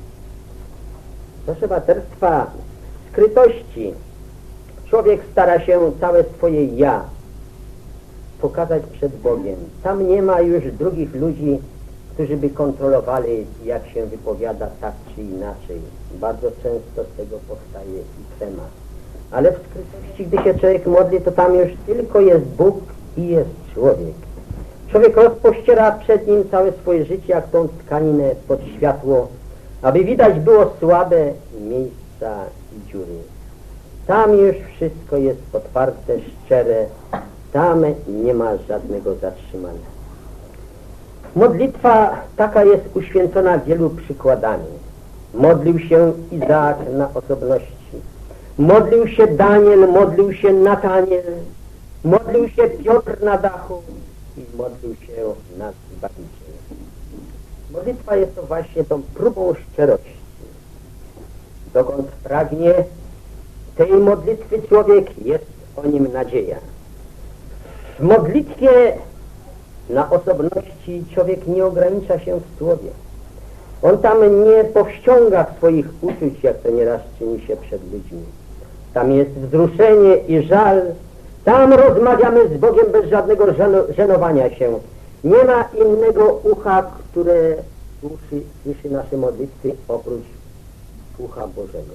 Proszę braterstwa, w skrytości człowiek stara się całe swoje ja pokazać przed Bogiem. Tam nie ma już drugich ludzi, którzy by kontrolowali, jak się wypowiada tak czy inaczej. Bardzo często z tego powstaje i temat. Ale w skrytości, gdy się człowiek modli, to tam już tylko jest Bóg i jest człowiek. Człowiek rozpościera przed nim całe swoje życie, jak tą tkaninę pod światło, aby widać było słabe miejsca i dziury. Tam już wszystko jest otwarte, szczere Tam nie ma żadnego zatrzymania. Modlitwa taka jest uświęcona wielu przykładami. Modlił się Izaak na osobności. Modlił się Daniel, modlił się Nataniel, modlił się Piotr na dachu i modlił się nasz Zbawiciel. Modlitwa jest to właśnie tą próbą szczerości. Dokąd pragnie tej modlitwy człowiek, jest o nim nadzieja. W modlitwie na osobności człowiek nie ogranicza się w słowie. On tam nie powściąga swoich uczuć, jak to nieraz czyni się przed ludźmi. Tam jest wzruszenie i żal. Tam rozmawiamy z Bogiem bez żadnego żenowania się. Nie ma innego ucha, które słyszy, słyszy nasze modlitwy oprócz ucha Bożego.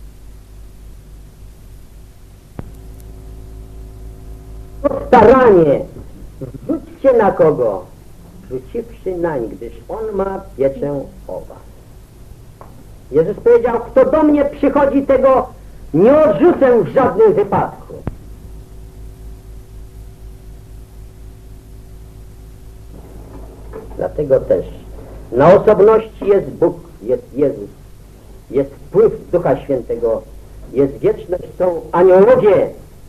Staranie wrzućcie na kogo? Rzuciwszy nań, gdyż On ma pieczę o was. Jezus powiedział, kto do mnie przychodzi, tego nie odrzucę w żadnym wypadku. Dlatego też na osobności jest Bóg, jest Jezus, jest wpływ Ducha Świętego, jest wieczność, są aniołowie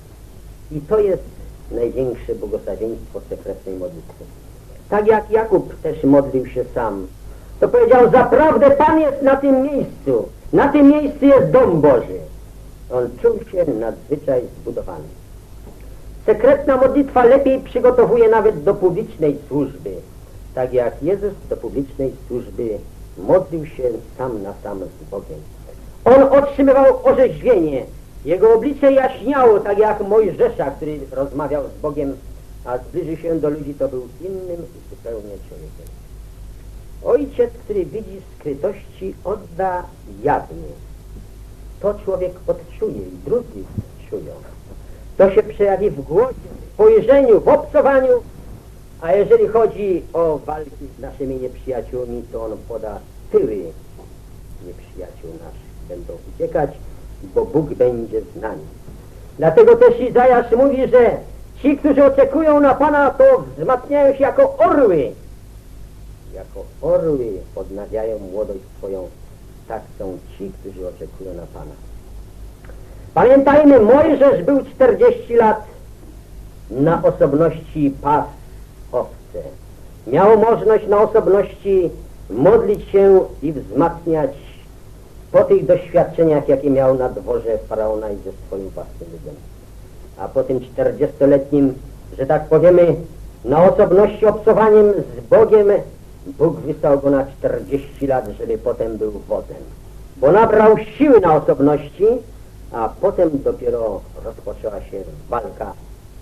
i to jest największe błogosławieństwo sekretnej modlitwy. Tak jak Jakub też modlił się sam, to powiedział, zaprawdę Pan jest na tym miejscu, na tym miejscu jest dom Boży. On czuł się nadzwyczaj zbudowany. Sekretna modlitwa lepiej przygotowuje nawet do publicznej służby. Tak jak Jezus do publicznej służby modlił się sam na sam z Bogiem. On otrzymywał orzeźwienie. Jego oblicze jaśniało, tak jak Mojżesza, który rozmawiał z Bogiem, a zbliżył się do ludzi, to był innym zupełnie człowiekiem. Ojciec, który widzi skrytości, odda jawnie. To człowiek odczuje i drugi czują. To się przejawi w głosie, w spojrzeniu, w obcowaniu, a jeżeli chodzi o walki z naszymi nieprzyjaciółmi, to on poda tyły nieprzyjaciół naszych. Będą uciekać, bo Bóg będzie z nami. Dlatego też Izajasz mówi, że ci, którzy oczekują na Pana, to wzmacniają się jako orły. Jako orły odnawiają młodość swoją. Tak są ci, którzy oczekują na Pana. Pamiętajmy, Mojżesz był czterdzieści lat na osobności pas owce. Miał możliwość na osobności modlić się i wzmacniać po tych doświadczeniach, jakie miał na dworze Faraona i ze swoim własnym ludem. A po tym czterdziestoletnim, że tak powiemy, na osobności obcowaniem z Bogiem, Bóg wysłał go na czterdzieści lat, żeby potem był wodzem. Bo nabrał siły na osobności, a potem dopiero rozpoczęła się walka.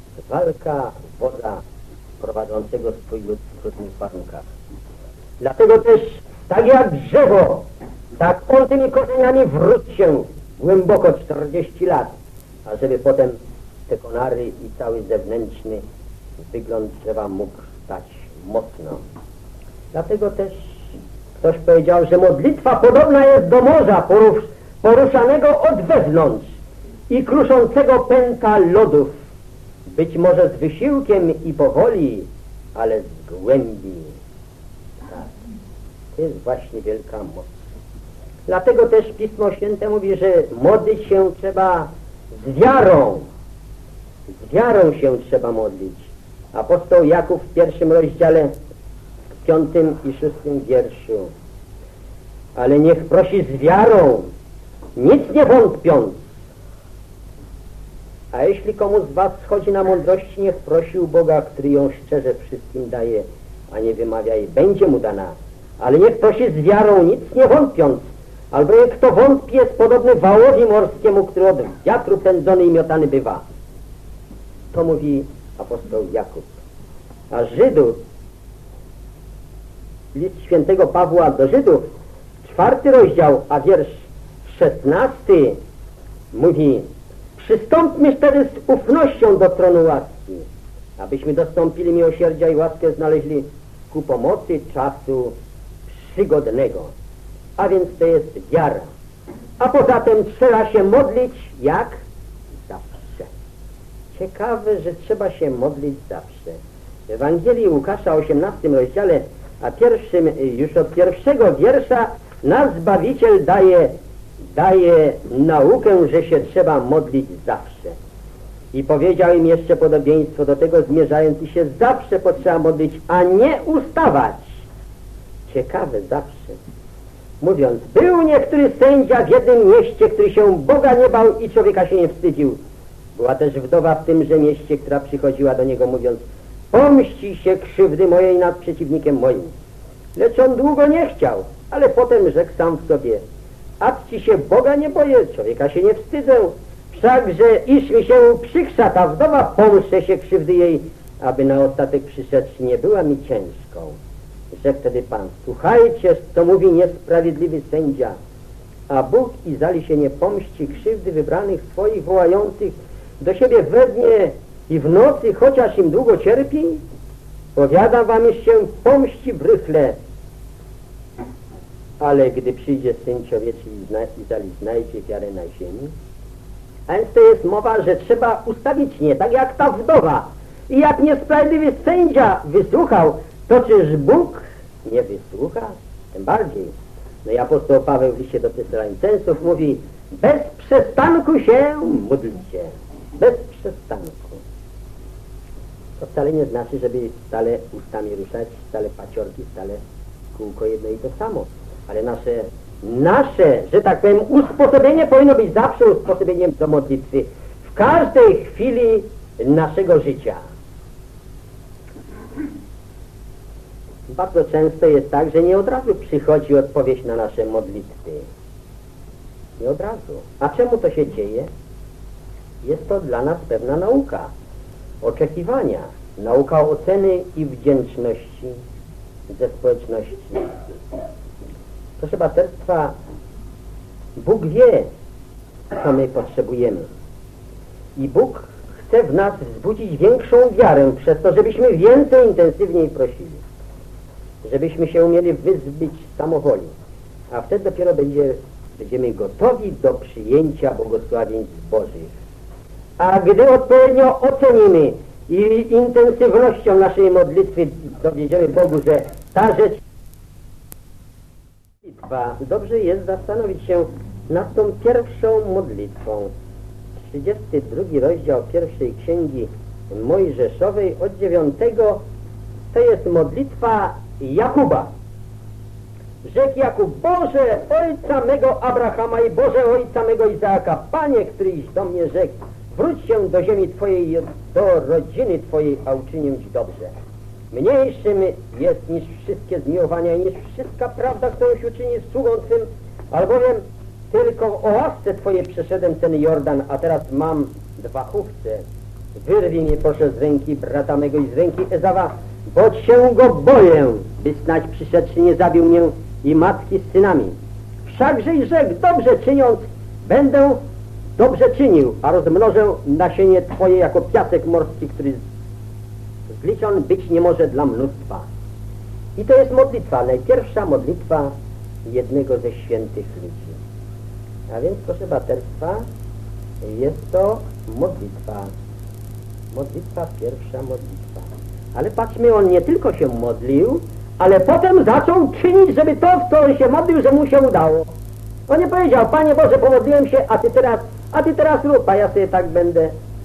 Walka wodza prowadzącego swój lud w trudnych warunkach. Dlatego też, tak jak drzewo, tak on tymi korzeniami wróci się głęboko czterdzieści lat, a żeby potem te konary i cały zewnętrzny wygląd drzewa mógł stać mocno. Dlatego też ktoś powiedział, że modlitwa podobna jest do morza porusz, poruszanego od wewnątrz i kruszącego pęka lodów. Być może z wysiłkiem i powoli, ale z głębi. Tak. To jest właśnie wielka moc. Dlatego też Pismo Święte mówi, że modlić się trzeba z wiarą. Z wiarą się trzeba modlić. Apostoł Jakub w pierwszym rozdziale, w piątym i szóstym wierszu. Ale niech prosi z wiarą, nic nie wątpiąc. A jeśli komu z was schodzi na mądrości, niech prosi u Boga, który ją szczerze wszystkim daje, a nie wymawia i będzie mu dana. Ale niech prosi z wiarą, nic nie wątpiąc. Albowiem kto wątpi, jest podobny wałowi morskiemu, który od wiatru pędzony i miotany bywa. To mówi apostoł Jakub. A Żydów, list świętego Pawła do Żydów, czwarty rozdział, a wiersz szesnasty mówi: przystąpmy wtedy z ufnością do tronu łaski, abyśmy dostąpili miłosierdzia i łaskę znaleźli ku pomocy czasu przygodnego. A więc to jest wiara. A poza tym trzeba się modlić jak? Zawsze. ciekawe, że trzeba się modlić zawsze. W Ewangelii Łukasza, osiemnastym rozdziale, a pierwszym, już od pierwszego wiersza, nasz Zbawiciel daje, daje naukę, że się trzeba modlić zawsze. I powiedział im jeszcze podobieństwo do tego zmierzając, i się zawsze potrzeba modlić, a nie ustawać. Ciekawe, zawsze. Mówiąc, był niektóry sędzia w jednym mieście, który się Boga nie bał i człowieka się nie wstydził. Była też wdowa w tymże mieście, która przychodziła do niego mówiąc, pomści się krzywdy mojej nad przeciwnikiem moim. Lecz on długo nie chciał, ale potem rzekł sam w sobie, a ci się Boga nie boję, człowieka się nie wstydzę, wszakże iż mi się przykrza ta wdowa, pomszczę się krzywdy jej, aby na ostatek przyszedłszy nie była mi ciężką. Rzekł wtedy Pan, słuchajcie, co mówi niesprawiedliwy sędzia, a Bóg Izraeli się nie pomści krzywdy wybranych swoich wołających do siebie we dnie i w nocy, chociaż im długo cierpi? Powiadam wam, iż się pomści w rychle, ale gdy przyjdzie Syn Człowieczy i Izraeli znajdzie wiarę na ziemi. A więc to jest mowa, że trzeba ustawicznie, tak jak ta wdowa. I jak niesprawiedliwy sędzia wysłuchał, to czyż Bóg nie wysłucha? Tym bardziej. No i apostoł Paweł w liście do Tesaloniceńców mówi, bez przestanku się módlcie. Bez przestanku. To wcale nie znaczy, żeby stale ustami ruszać, stale paciorki, stale kółko jedno i to samo. Ale nasze, nasze, że tak powiem, usposobienie powinno być zawsze usposobieniem do modlitwy. W każdej chwili naszego życia. Bardzo często jest tak, że nie od razu przychodzi odpowiedź na nasze modlitwy. Nie od razu. A czemu to się dzieje? Jest to dla nas pewna nauka. Oczekiwania. Nauka oceny i wdzięczności ze społeczności. Proszę braterstwa, Bóg wie, co my potrzebujemy. I Bóg chce w nas wzbudzić większą wiarę przez to, żebyśmy więcej, intensywniej prosili. Żebyśmy się umieli wyzbyć samowoli. A wtedy dopiero będzie, będziemy gotowi do przyjęcia błogosławieństw Bożych. A gdy odpowiednio ocenimy i intensywnością naszej modlitwy dowiedziemy Bogu, że ta rzecz modlitwa, dobrze jest zastanowić się nad tą pierwszą modlitwą. trzydziesty drugi rozdział pierwszej księgi Mojżeszowej od dziewiątego to jest modlitwa Jakuba. Rzekł Jakub, Boże ojca mego Abrahama i Boże ojca mego Izaaka, Panie, któryś do mnie rzekł, wróć się do ziemi Twojej, do rodziny Twojej, a uczynię Ci dobrze. Mniejszym jest niż wszystkie zmiłowania i niż wszystka prawda, którą się uczyni sługą Twym, albowiem tylko o łasce Twojej przeszedłem ten Jordan, a teraz mam dwa chówce. Wyrwij mnie proszę z ręki brata mego i z ręki Ezawa, bo się go boję, by snać przyszedłszy nie zabił mnie i matki z synami. Wszakże i rzekł, dobrze czyniąc, będę dobrze czynił, a rozmnożę nasienie Twoje jako piasek morski, który zliczony być nie może dla mnóstwa. I to jest modlitwa, najpierwsza modlitwa jednego ze świętych ludzi. A więc, proszę braterstwa, jest to modlitwa. Modlitwa, pierwsza modlitwa. Ale patrzmy, on nie tylko się modlił, ale potem zaczął czynić, żeby to, w co on się modlił, że mu się udało. On nie powiedział, Panie Boże, pomodliłem się, a Ty teraz, a Ty teraz rób, a ja sobie tak będę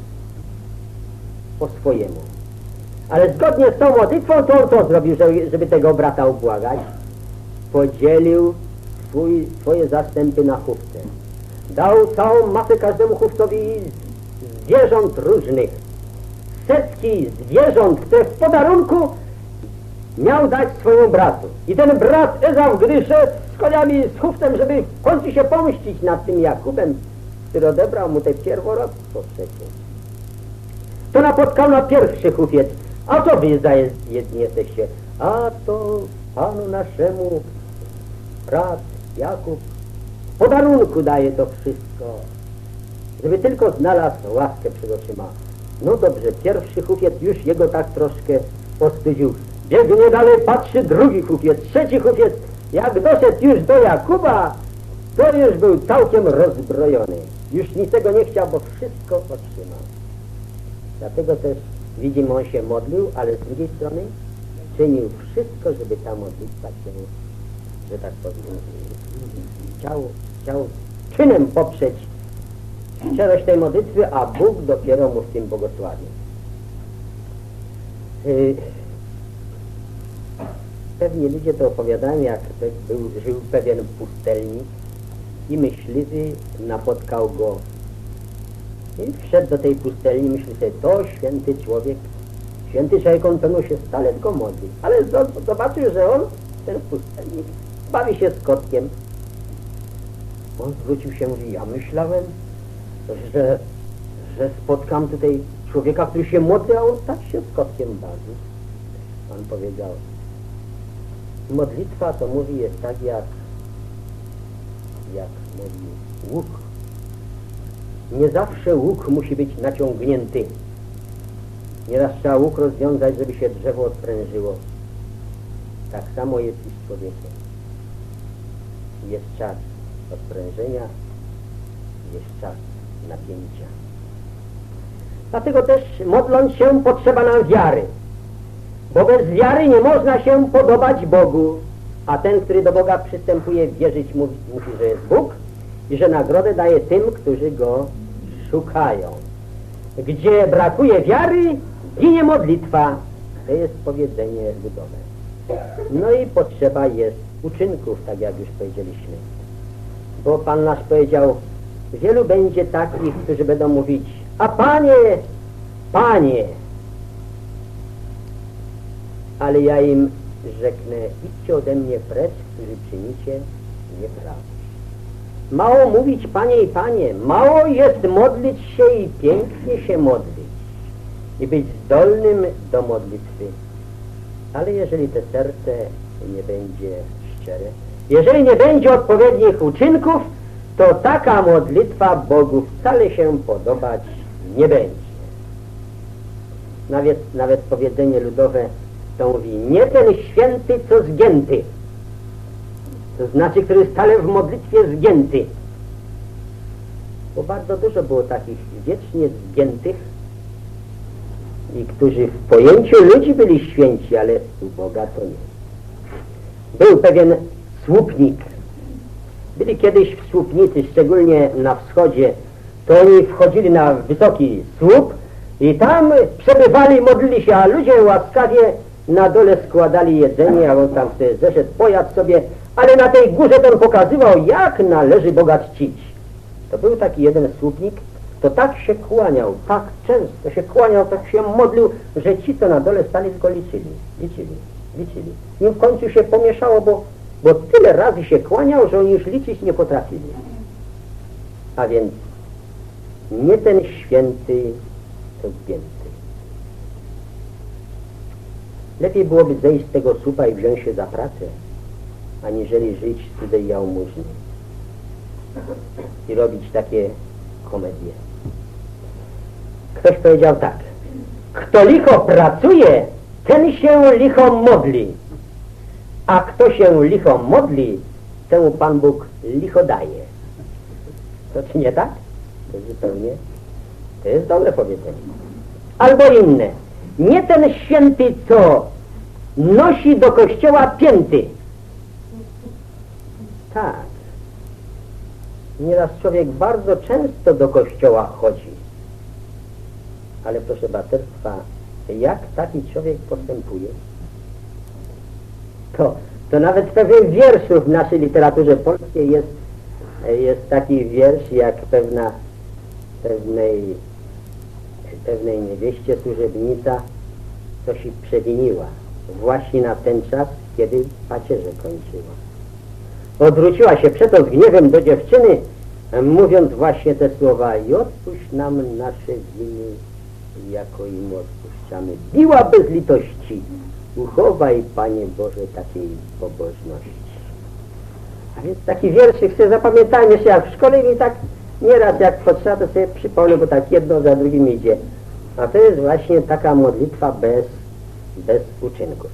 po swojemu. Ale zgodnie z tą modlitwą, to on co zrobił, żeby, żeby tego brata ubłagać? Podzielił swój, swoje zastępy na chówce. Dał całą masę każdemu chówcowi zwierząt różnych. Setki zwierząt, które w podarunku miał dać swojemu bratu. I ten brat Ezau, gdy szedł z koniami, z chówcem, żeby w końcu się pomścić nad tym Jakubem, który odebrał mu te pierworodstwo przecież, to napotkał na pierwszy chówiec. A co wy za jedni jesteście? A to Panu naszemu brat Jakub w podarunku daje to wszystko, żeby tylko znalazł łaskę przed oczyma. No dobrze, pierwszy chówiec już jego tak troszkę ostudził. Biegnie dalej, patrzy drugi chówiec, trzeci chówiec. Jak doszedł już do Jakuba, to już był całkiem rozbrojony. Już niczego nie chciał, bo wszystko otrzymał. Dlatego też widzimy, on się modlił, ale z drugiej strony czynił wszystko, żeby ta modlitwa się, że tak powiem, chciał, chciał czynem poprzeć szczerość tej modlitwy, a Bóg dopiero mu w tym błogosławił. Yy, pewnie ludzie to opowiadają, jak był, żył pewien pustelnik i myśliwy napotkał go i wszedł do tej pustelni, myśli sobie, to święty człowiek, święty człowiek, on pewno się stale tylko modli, ale zobaczył, że on, ten pustelnik, bawi się z kotkiem. On zwrócił się i mówi, ja myślałem, że, że spotkam tutaj człowieka, który się modli, a on tak się z kotkiem bawi. On powiedział, modlitwa, to mówi, jest tak jak, jak mówi łuk. Nie zawsze łuk musi być naciągnięty. Nieraz trzeba łuk rozwiązać, żeby się drzewo odprężyło. Tak samo jest i z człowiekiem. Jest czas odprężenia, jest czas napięcia. Dlatego też, modląc się, potrzeba nam wiary. Bo bez wiary nie można się podobać Bogu. A ten, który do Boga przystępuje, wierzyć musi, musi, że jest Bóg i że nagrodę daje tym, którzy Go szukają. Gdzie brakuje wiary, ginie modlitwa. To jest powiedzenie ludowe. No i potrzeba jest uczynków, tak jak już powiedzieliśmy. Bo Pan nasz powiedział, wielu będzie takich, którzy będą mówić, a Panie, Panie, ale ja im rzeknę, idźcie ode mnie precz, którzy czynicie nieprawdę. Mało mówić Panie i Panie, mało jest modlić się i pięknie się modlić i być zdolnym do modlitwy. Ale jeżeli to serce nie będzie szczere, jeżeli nie będzie odpowiednich uczynków, to taka modlitwa Bogu wcale się podobać nie będzie. Nawet, nawet powiedzenie ludowe to mówi, nie ten święty, co zgięty. To znaczy, który stale w modlitwie zgięty. Bo bardzo dużo było takich wiecznie zgiętych i którzy w pojęciu ludzi byli święci, ale u Boga to nie. Był pewien słupnik. Byli kiedyś w słupnicy, szczególnie na wschodzie, to oni wchodzili na wysoki słup i tam przebywali, modlili się, a ludzie łaskawie na dole składali jedzenie, a on tam wtedy zeszedł, pojadł sobie, ale na tej górze to on pokazywał, jak należy Boga czcić. To był taki jeden słupnik, to tak się kłaniał, tak często się kłaniał, tak się modlił, że ci, co na dole stali, tylko liczyli, liczyli, liczyli. I w końcu się pomieszało, bo, bo tyle razy się kłaniał, że oni już liczyć nie potrafili. A więc nie ten święty, to zgięty. Lepiej byłoby zejść z tego słupa i wziąć się za pracę, aniżeli żyć z cudzej jałmużny i robić takie komedie. Ktoś powiedział tak, kto licho pracuje, ten się licho modli, a kto się licho modli, temu Pan Bóg licho daje. To czy nie tak? To zupełnie, to jest dobre powiedzenie. Albo inne, nie ten święty, co nosi do kościoła pięty. Tak. Nieraz człowiek bardzo często do kościoła chodzi. Ale proszę braterstwa, jak taki człowiek postępuje? To, to nawet w pewnym wierszu w naszej literaturze polskiej jest, jest taki wiersz, jak pewna pewnej, pewnej niewieście służebnica co się przewiniła właśnie na ten czas, kiedy pacierze kończyła. Odwróciła się przeto z gniewem do dziewczyny, mówiąc właśnie te słowa: i odpuść nam nasze winy, jako im odpuszczamy. Biła bez litości, uchowaj, Panie Boże, takiej pobożności. A więc taki wierszyk sobie zapamiętałem jeszcze jak w szkole i tak nieraz jak potrzeba, to sobie przypomnę, bo tak jedno za drugim idzie. A to jest właśnie taka modlitwa bez, bez uczynków.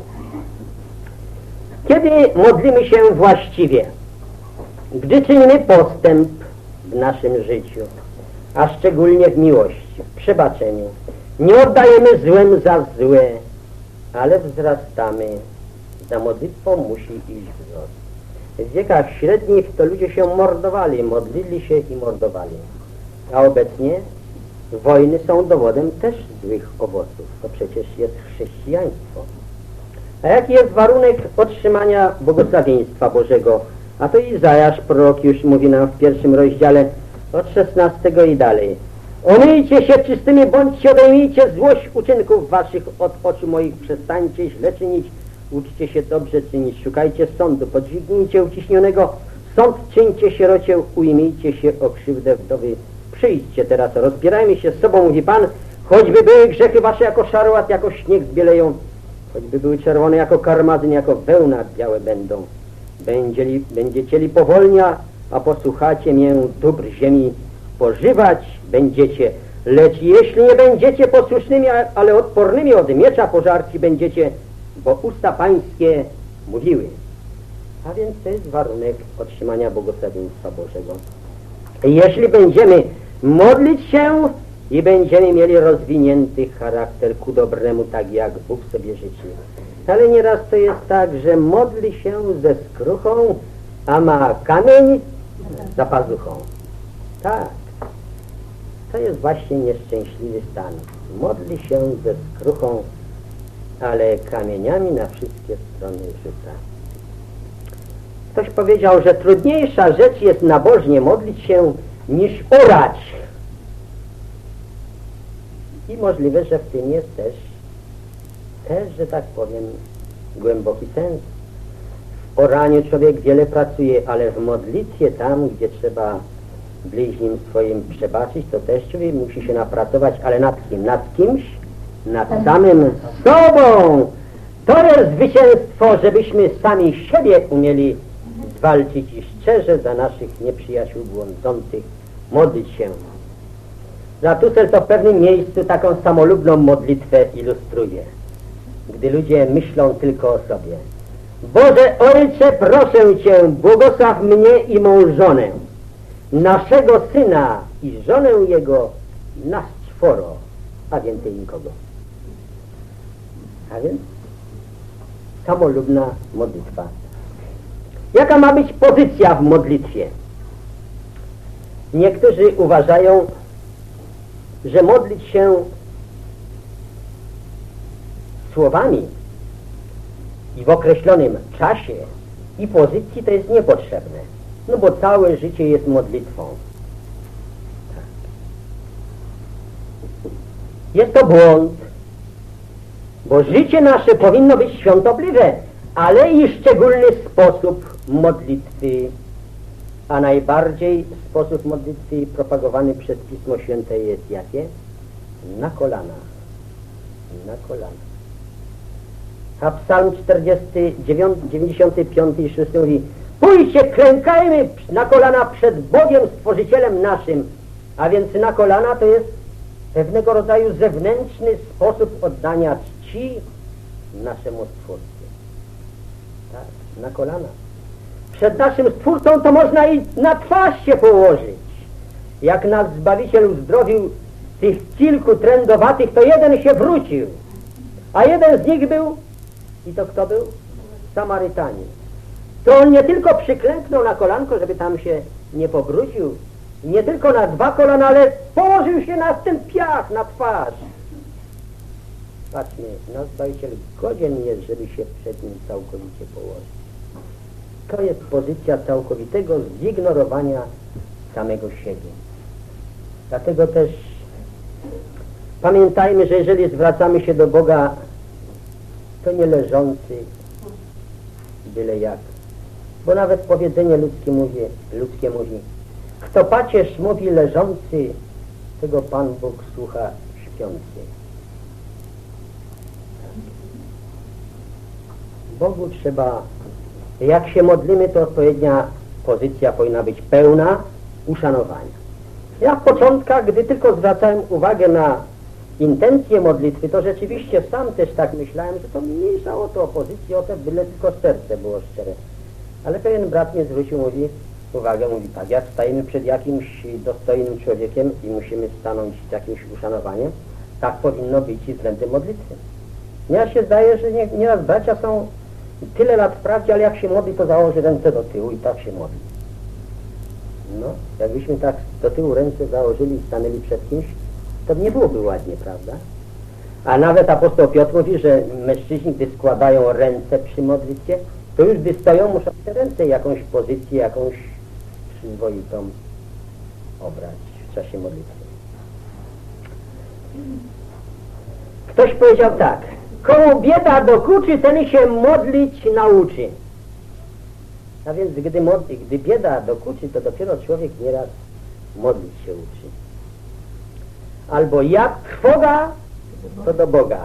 Kiedy modlimy się właściwie, gdy czynimy postęp w naszym życiu, a szczególnie w miłości, w przebaczeniu, Nie oddajemy złem za złe, ale wzrastamy. Za modlitwą musi iść wzrost. W wiekach średnich to ludzie się mordowali, modlili się i mordowali. A obecnie wojny są dowodem też złych owoców. To przecież jest chrześcijaństwo. A jaki jest warunek otrzymania błogosławieństwa Bożego? A to Izajasz, prorok, już mówi nam w pierwszym rozdziale od szesnastego i dalej. Omyjcie się czystymi, bądźcie, odejmijcie złość uczynków waszych od oczu moich, przestańcie źle czynić, uczcie się dobrze czynić, szukajcie sądu, podźwignijcie uciśnionego, sąd czyńcie sierocie, ujmijcie się o krzywdę wdowy. Przyjdźcie teraz, rozbierajmy się z sobą, mówi Pan, choćby były grzechy wasze jako szarłat, jako śnieg zbieleją, choćby były czerwone jako karmazyn, jako wełna białe będą. Będzieli, będziecie powolnia, a posłuchacie mię dóbr ziemi, pożywać będziecie, lecz jeśli nie będziecie posłusznymi, ale odpornymi od miecza pożarci będziecie, bo usta pańskie mówiły. A więc to jest warunek otrzymania błogosławieństwa Bożego. Jeśli będziemy modlić się i będziemy mieli rozwinięty charakter ku dobremu, tak jak Bóg sobie życzy. Ale nieraz to jest tak, że modli się ze skruchą, a ma kamień za pazuchą. Tak. To jest właśnie nieszczęśliwy stan. Modli się ze skruchą, ale kamieniami na wszystkie strony rzuca. Ktoś powiedział, że trudniejsza rzecz jest nabożnie modlić się niż orać. I możliwe, że w tym jest też, też, że tak powiem, głęboki sens. W oraniu człowiek wiele pracuje, ale w modlitwie tam, gdzie trzeba bliźnim swoim przebaczyć, to też człowiek musi się napracować, ale nad kim? Nad kimś? Nad samym sobą. To jest zwycięstwo, żebyśmy sami siebie umieli zwalczyć i szczerze za naszych nieprzyjaciół błądzących modlić się. Zatusel to w pewnym miejscu taką samolubną modlitwę ilustruje, gdy ludzie myślą tylko o sobie. Boże Ojcze, proszę Cię, błogosław mnie i mą żonę, naszego syna i żonę jego, nas czworo, a więcej nikogo. A więc samolubna modlitwa. Jaka ma być pozycja w modlitwie? Niektórzy uważają, że modlić się słowami i w określonym czasie i pozycji to jest niepotrzebne. No bo całe życie jest modlitwą. Jest to błąd, bo życie nasze powinno być świątobliwe, ale i szczególny sposób modlitwy, a najbardziej sposób modlitwy propagowany przez Pismo Święte jest jakie? Na kolanach. Na kolanach. A Psalm czterdziesty dziewiąty, dziewięćdziesiąty piąty i szósty mówi: pójdźcie, klękajmy na kolana przed Bogiem Stworzycielem naszym. A więc na kolana to jest pewnego rodzaju zewnętrzny sposób oddania czci naszemu Stwórcy. Tak, na kolana. Przed naszym Stwórcą to można i na twarz się położyć. Jak nas Zbawiciel uzdrowił tych kilku trędowatych, to jeden się wrócił. A jeden z nich był, i to kto był? Samarytanin. To on nie tylko przyklęknął na kolanko, żeby tam się nie pobrudził, nie tylko na dwa kolana, ale położył się na ten piach, na twarz. Patrzmy, nasz Zbawiciel godzien jest, żeby się przed nim całkowicie położyć. To jest pozycja całkowitego zignorowania samego siebie. Dlatego też pamiętajmy, że jeżeli zwracamy się do Boga, to nie leżący byle jak. Bo nawet powiedzenie ludzkie mówi, ludzkie mówi, kto pacierz mówi leżący, tego Pan Bóg słucha śpiący. Bogu trzeba, jak się modlimy, to odpowiednia pozycja powinna być pełna uszanowania. Ja w początkach, gdy tylko zwracałem uwagę na intencje modlitwy, to rzeczywiście sam też tak myślałem, że to mniejsza o to opozycję, o to byle tylko serce było szczere. Ale pewien brat mnie zwrócił, mówi, uwagę, mówi tak, jak stajemy przed jakimś dostojnym człowiekiem i musimy stanąć z jakimś uszanowaniem, Tak powinno być i względem modlitwy. Mnie się zdaje, że nie, nieraz bracia są tyle lat w prawdzie, ale jak się modli, to założy ręce do tyłu i tak się modli. No, jakbyśmy tak do tyłu ręce założyli i stanęli przed kimś, to nie byłoby ładnie, prawda? A nawet apostoł Piotr mówi, że mężczyźni, gdy składają ręce przy modlitwie, to już gdy stoją, muszą te ręce jakąś pozycję, jakąś przyzwoitą obrać w czasie modlitwy. Ktoś powiedział tak: komu bieda dokuczy, ten się modlić nauczy. A więc gdy, modli, gdy bieda dokuczy, to dopiero człowiek nieraz modlić się uczy. Albo jak trwoga, to do Boga.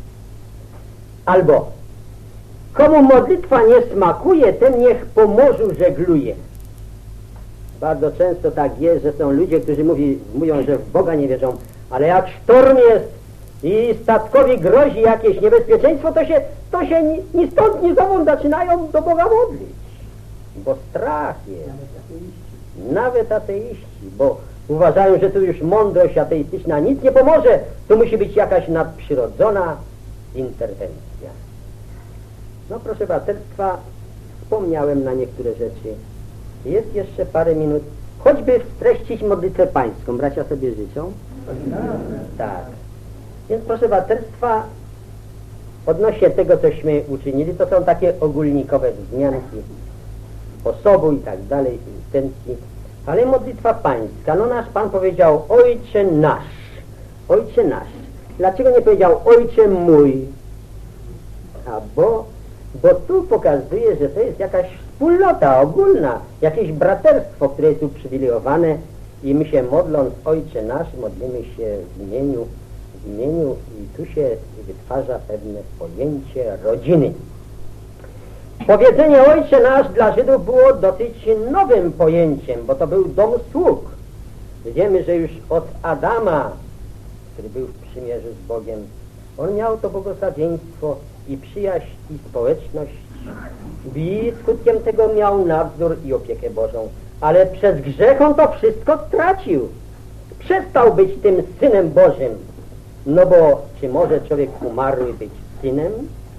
Albo komu modlitwa nie smakuje, ten niech po morzu żegluje. Bardzo często tak jest, że są ludzie, którzy mówi, mówią, że w Boga nie wierzą, ale jak sztorm jest i statkowi grozi jakieś niebezpieczeństwo, to się, to się ni, ni stąd, ni zowąd zaczynają do Boga modlić. Bo strach jest. Nawet ateiści, bo uważają, że tu już mądrość ateistyczna nic nie pomoże, tu musi być jakaś nadprzyrodzona interwencja. No proszę braterstwa, wspomniałem na niektóre rzeczy. Jest jeszcze parę minut, choćby streścić modlitwę pańską. Bracia sobie życzą? Tak. Więc proszę braterstwa, odnośnie tego, cośmy uczynili, to są takie ogólnikowe wzmianki sposobu i tak dalej, intencji. Ale modlitwa pańska, no nasz Pan powiedział Ojcze nasz, Ojcze nasz. Dlaczego nie powiedział Ojcze mój? A bo, bo tu pokazuje, że to jest jakaś wspólnota ogólna, jakieś braterstwo, które jest uprzywilejowane i my się modląc Ojcze nasz, modlimy się w imieniu, w imieniu i tu się wytwarza pewne pojęcie rodziny. Powiedzenie Ojcze nasz dla Żydów było dosyć nowym pojęciem, bo to był dom sług. Wiemy, że już od Adama, który był w przymierzu z Bogiem, on miał to błogosławieństwo i przyjaźń i społeczność i skutkiem tego miał nadzór i opiekę Bożą. Ale przez grzech on to wszystko stracił. Przestał być tym Synem Bożym. No bo czy może człowiek umarły być synem?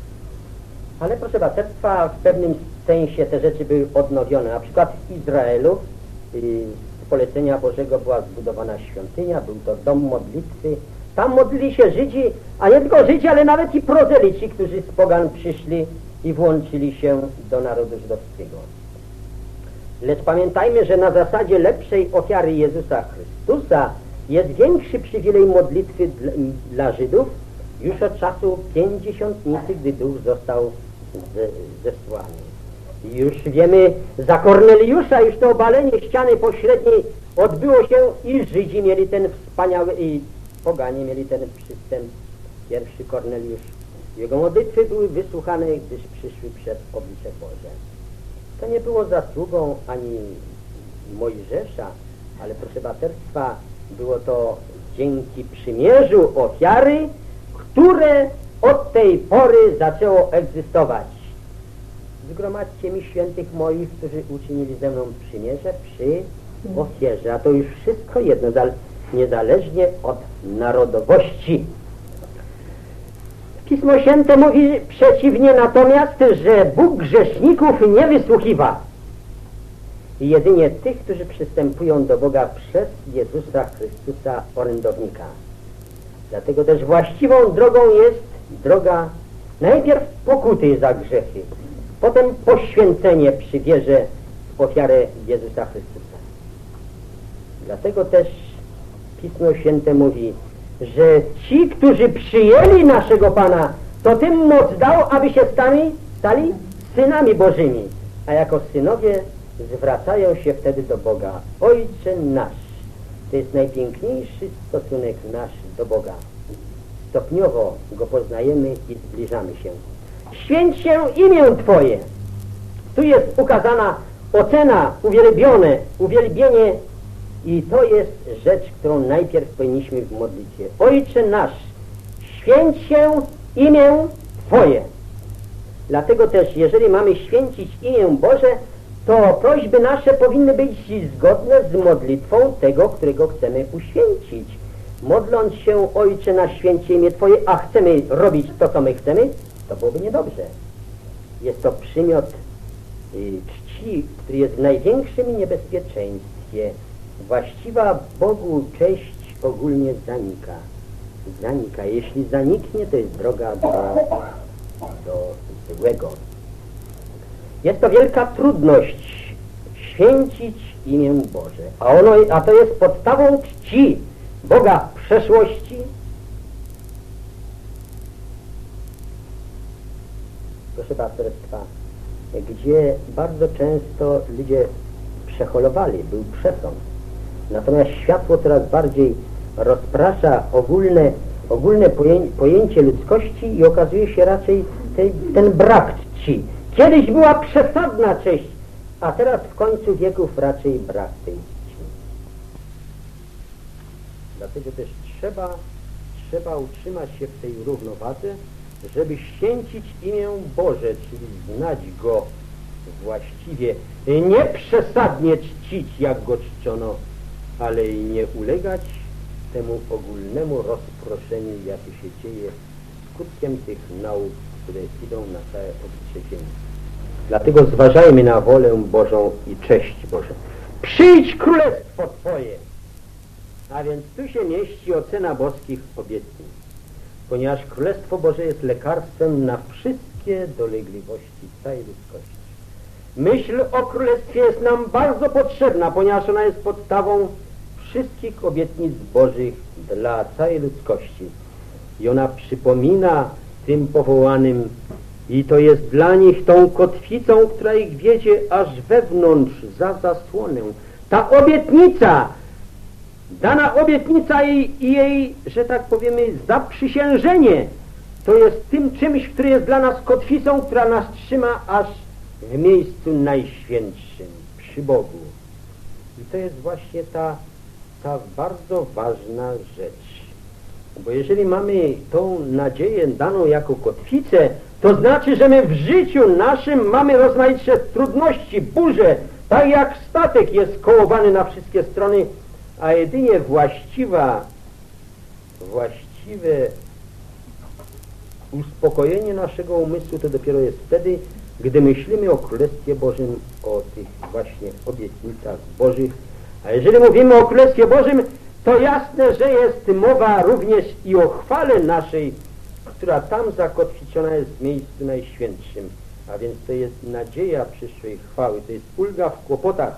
Ale proszę braterstwa, w pewnym sensie te rzeczy były odnowione. Na przykład w Izraelu z polecenia Bożego była zbudowana świątynia, był to dom modlitwy. Tam modlili się Żydzi, a nie tylko Żydzi, ale nawet i prozelici, którzy z pogan przyszli i włączyli się do narodu żydowskiego. Lecz pamiętajmy, że na zasadzie lepszej ofiary Jezusa Chrystusa jest większy przywilej modlitwy dla, dla Żydów już od czasu pięćdziesiątnicy, gdy Duch został zesłany. Już wiemy, za Korneliusza już to obalenie ściany pośredniej odbyło się i Żydzi mieli ten wspaniały, i poganie mieli ten przystęp. Pierwszy Korneliusz. Jego modlitwy były wysłuchane, gdyż przyszły przed oblicze Boże. To nie było zasługą ani Mojżesza, ale proszę braterstwa, było to dzięki przymierzu ofiary, które od tej pory zaczęło egzystować. Zgromadźcie mi świętych moich, którzy uczynili ze mną przymierze przy ofierze, a to już wszystko jedno, niezależnie od narodowości. Pismo Święte mówi przeciwnie natomiast, że Bóg grzeszników nie wysłuchiwa. I jedynie tych, którzy przystępują do Boga przez Jezusa Chrystusa, orędownika. Dlatego też właściwą drogą jest droga najpierw pokuty za grzechy, potem poświęcenie przy wierze w ofiarę Jezusa Chrystusa. Dlatego też Pismo Święte mówi, że ci, którzy przyjęli naszego Pana, to tym moc dał, aby się stali, stali synami Bożymi, a jako synowie zwracają się wtedy do Boga. Ojcze nasz, to jest najpiękniejszy stosunek nasz do Boga. Stopniowo go poznajemy i zbliżamy się. Święć się imię Twoje. Tu jest ukazana ocena, uwielbione, uwielbienie i to jest rzecz, którą najpierw powinniśmy w modlitwie. Ojcze nasz, święć się imię Twoje. Dlatego też, jeżeli mamy święcić imię Boże, to prośby nasze powinny być zgodne z modlitwą tego, którego chcemy uświęcić. modląc się, Ojcze, na święcie imię Twoje, a chcemy robić to, co my chcemy, to byłoby niedobrze. Jest to przymiot y, czci, który jest w największym niebezpieczeństwie. Właściwa Bogu cześć ogólnie zanika. Zanika. Jeśli zaniknie, to jest droga do, do złego. Jest to wielka trudność święcić imię Boże. A, ono, a to jest podstawą czci Boga w przeszłości, proszę Pastorstwa, gdzie bardzo często ludzie przeholowali, był przesąd. Natomiast światło coraz bardziej rozprasza ogólne, ogólne pojęcie, pojęcie ludzkości i okazuje się raczej tej, ten brak czci. Kiedyś była przesadna cześć, a teraz w końcu wieków raczej brak tej czci. Dlatego też trzeba, trzeba utrzymać się w tej równowadze, żeby święcić imię Boże, czyli znać Go właściwie, nie przesadnie czcić, jak Go czczono, ale i nie ulegać temu ogólnemu rozproszeniu, jakie się dzieje skutkiem tych nauk, które idą na całe oblicze ziemi. Dlatego zważajmy na wolę Bożą i cześć Bożą. Przyjdź królestwo Twoje! A więc tu się mieści ocena boskich obietnic, ponieważ Królestwo Boże jest lekarstwem na wszystkie dolegliwości całej ludzkości. Myśl o Królestwie jest nam bardzo potrzebna, ponieważ ona jest podstawą wszystkich obietnic Bożych dla całej ludzkości. I ona przypomina tym powołanym, i to jest dla nich tą kotwicą, która ich wiedzie aż wewnątrz, za zasłonę. Ta obietnica, dana obietnica i, i jej, że tak powiemy, zaprzysiężenie, to jest tym czymś, który jest dla nas kotwicą, która nas trzyma aż w miejscu najświętszym, przy Bogu. I to jest właśnie ta, ta bardzo ważna rzecz. Bo jeżeli mamy tą nadzieję daną jako kotwicę, to znaczy, że my w życiu naszym mamy rozmaite trudności, burze, tak jak statek jest kołowany na wszystkie strony, a jedynie właściwa, właściwe uspokojenie naszego umysłu to dopiero jest wtedy, gdy myślimy o Królestwie Bożym, o tych właśnie obietnicach Bożych. A jeżeli mówimy o Królestwie Bożym, to jasne, że jest mowa również i o chwale naszej, która tam zakotwiczona jest w miejscu najświętszym. A więc to jest nadzieja przyszłej chwały, to jest ulga w kłopotach.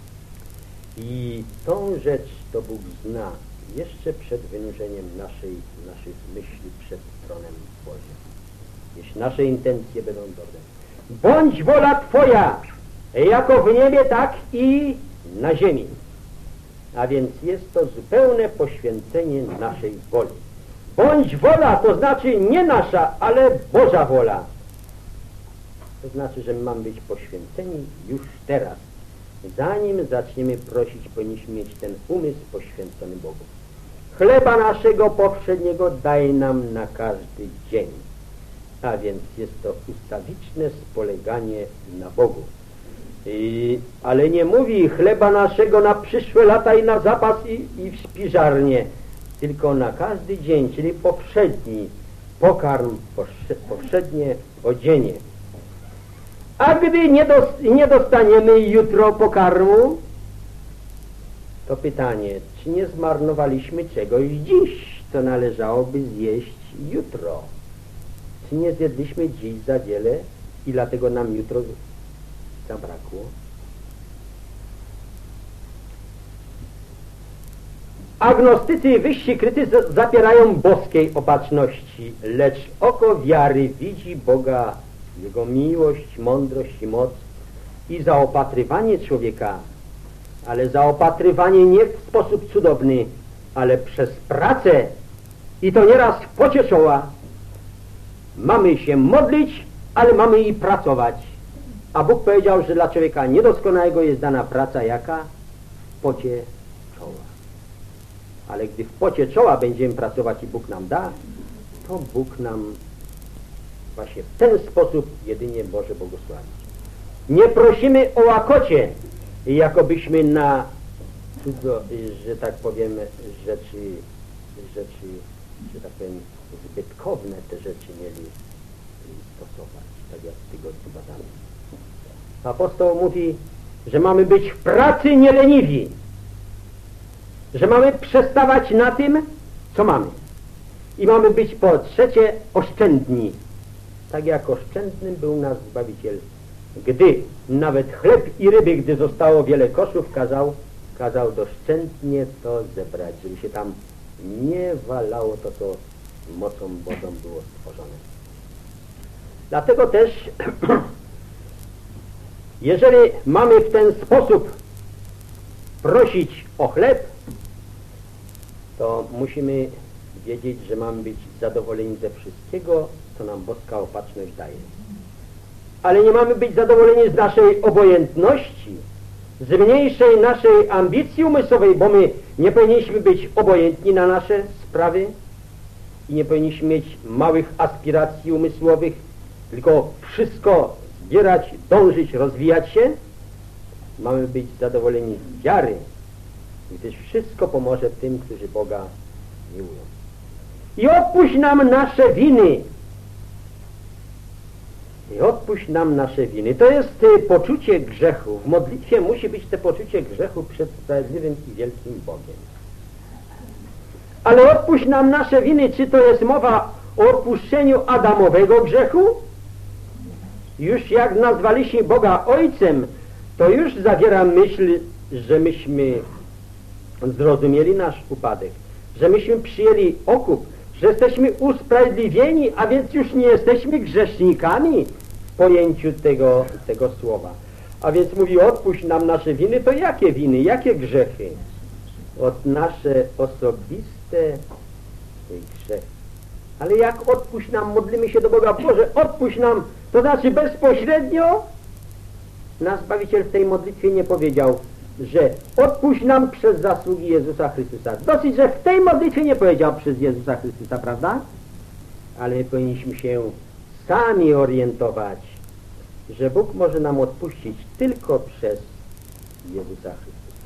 I tą rzecz to Bóg zna jeszcze przed wynurzeniem naszej, naszych myśli przed tronem Bożym. Jeśli nasze intencje będą dobre. Bądź wola Twoja, jako w niebie, tak i na ziemi. A więc jest to zupełne poświęcenie naszej woli. Bądź wola, to znaczy nie nasza, ale Boża wola. To znaczy, że mamy być poświęceni już teraz. Zanim zaczniemy prosić, powinniśmy mieć ten umysł poświęcony Bogu. Chleba naszego powszedniego daj nam na każdy dzień. A więc jest to ustawiczne spoleganie na Bogu. I, ale nie mówi chleba naszego na przyszłe lata i na zapas i, i w spiżarnię, tylko na każdy dzień, czyli powszedni pokarm, powszednie odzienie. A gdy nie, dos, nie dostaniemy jutro pokarmu, to pytanie, czy nie zmarnowaliśmy czegoś dziś, co należałoby zjeść jutro? Czy nie zjedliśmy dziś za wiele i dlatego nam jutro zabrakło? Agnostycy i wyżsi krytycy zapierają boskiej opatrzności, lecz oko wiary widzi Boga, Jego miłość, mądrość i moc i zaopatrywanie człowieka, ale zaopatrywanie nie w sposób cudowny, ale przez pracę i to nieraz w pocie czoła. Mamy się modlić, ale mamy i pracować. A Bóg powiedział, że dla człowieka niedoskonałego jest dana praca jaka? W pocie czoła. Ale gdy w pocie czoła będziemy pracować i Bóg nam da, to Bóg nam właśnie w ten sposób jedynie może błogosławić. Nie prosimy o łakocie, jakobyśmy na cudzo, że tak powiem, rzeczy rzeczy, że tak powiem, zbytkowne te rzeczy mieli stosować, tak jak w tygodniu badamy. Apostoł mówi, że mamy być w pracy nieleniwi, że mamy przestawać na tym, co mamy. I mamy być po trzecie oszczędni, tak jak oszczędnym był nasz Zbawiciel, gdy nawet chleb i ryby, gdy zostało wiele koszów, kazał, kazał doszczętnie to zebrać, żeby się tam nie walało to, co mocą Bożą było stworzone. Dlatego też jeżeli mamy w ten sposób prosić o chleb, to musimy wiedzieć, że mamy być zadowoleni ze wszystkiego, co nam boska opatrzność daje. Ale nie mamy być zadowoleni z naszej obojętności, z mniejszej naszej ambicji umysłowej, bo my nie powinniśmy być obojętni na nasze sprawy i nie powinniśmy mieć małych aspiracji umysłowych, tylko wszystko zbierać, dążyć, rozwijać się. Mamy być zadowoleni z wiary, gdyż wszystko pomoże tym, którzy Boga miłują. I odpuść nam nasze winy. I odpuść nam nasze winy. To jest poczucie grzechu. W modlitwie musi być to poczucie grzechu przed sprawiedliwym i wielkim Bogiem. Ale odpuść nam nasze winy. Czy to jest mowa o odpuszczeniu Adamowego grzechu? Już jak nazwaliśmy Boga Ojcem, to już zawiera myśl, że myśmy zrozumieli nasz upadek, że myśmy przyjęli okup, że jesteśmy usprawiedliwieni, a więc już nie jesteśmy grzesznikami w pojęciu tego, tego słowa. A więc mówi, odpuść nam nasze winy. To jakie winy, jakie grzechy? Od nasze osobiste grzechy. Ale jak odpuść nam, modlimy się do Boga, Boże, odpuść nam, to znaczy bezpośrednio nasz Zbawiciel w tej modlitwie nie powiedział, że odpuść nam przez zasługi Jezusa Chrystusa. Dosyć, że w tej modlitwie nie powiedział przez Jezusa Chrystusa, prawda? Ale my powinniśmy się sami orientować, że Bóg może nam odpuścić tylko przez Jezusa Chrystusa.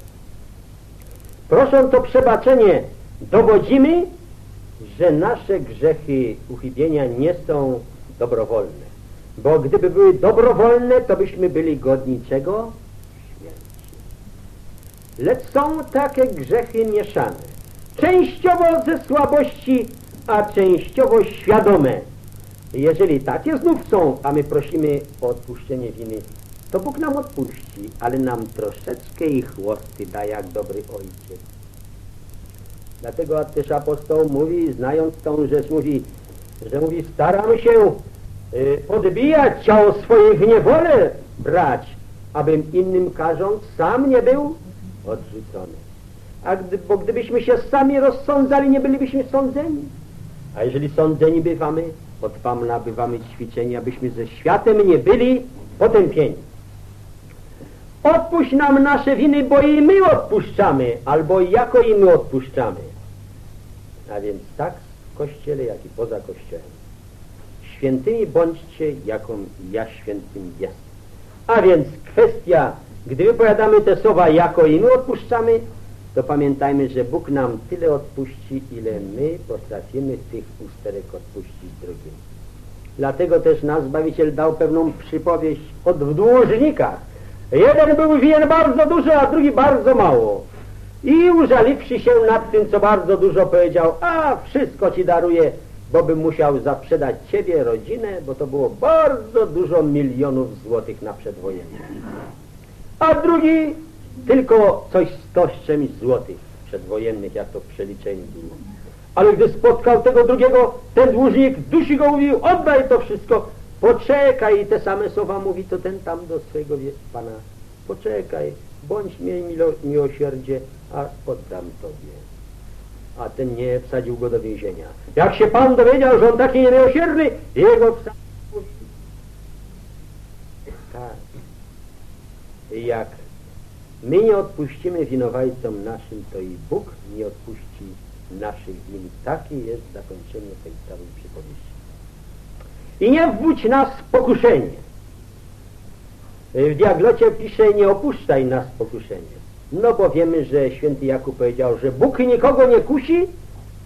Prosząc o przebaczenie, dowodzimy, że nasze grzechy, uchybienia nie są dobrowolne. Bo gdyby były dobrowolne, to byśmy byli godni czego? Śmierci. Lecz są takie grzechy mieszane. Częściowo ze słabości, a częściowo świadome. Jeżeli takie znów są, a my prosimy o odpuszczenie winy, to Bóg nam odpuści, ale nam troszeczkę ich chłosty da, jak dobry ojciec. Dlatego też apostoł mówi, znając tą rzecz, mówi, że mówi, staram się y, podbijać ciało swoje w niewolę brać, abym innym każąc sam nie był odrzucony. A gdy, bo gdybyśmy się sami rozsądzali, nie bylibyśmy sądzeni. A jeżeli sądzeni bywamy, od Pana nabywamy ćwiczenia, abyśmy ze światem nie byli potępieni. Odpuść nam nasze winy, bo i my odpuszczamy, albo jako i my odpuszczamy. A więc tak w Kościele, jak i poza Kościołem. Świętymi bądźcie, jaką ja świętym jestem. A więc kwestia, gdy wypowiadamy te słowa, jako i my odpuszczamy, to pamiętajmy, że Bóg nam tyle odpuści, ile my potrafimy tych usterek odpuścić drugim. Dlatego też nasz Zbawiciel dał pewną przypowieść o dłużnikach. Jeden był winien bardzo dużo, a drugi bardzo mało. I użaliwszy się nad tym, co bardzo dużo, powiedział, a wszystko ci daruję, bo bym musiał zaprzedać ciebie, rodzinę, bo to było bardzo dużo milionów złotych na przedwojennie. A drugi tylko coś z toszczem złotych przedwojennych, jak to w przeliczeniu było. Ale gdy spotkał tego drugiego, ten dłużnik dusi go, mówił, oddaj to wszystko, poczekaj. I te same słowa mówi to ten tam do swojego pana, poczekaj, bądź miej milo, miłosierdzie, a oddam tobie. A ten nie, wsadził go do więzienia. Jak się pan dowiedział, że on taki niemiłosierny, jego wsadził. Tak. I jak my nie odpuścimy winowajcom naszym, to i Bóg nie odpuści naszych win. Takie jest zakończenie tej całej przypowieści. I nie wbudź nas w pokuszenie. W diaglocie pisze, nie opuszczaj nas w pokuszenie. No bo wiemy, że święty Jakub powiedział, że Bóg nikogo nie kusi,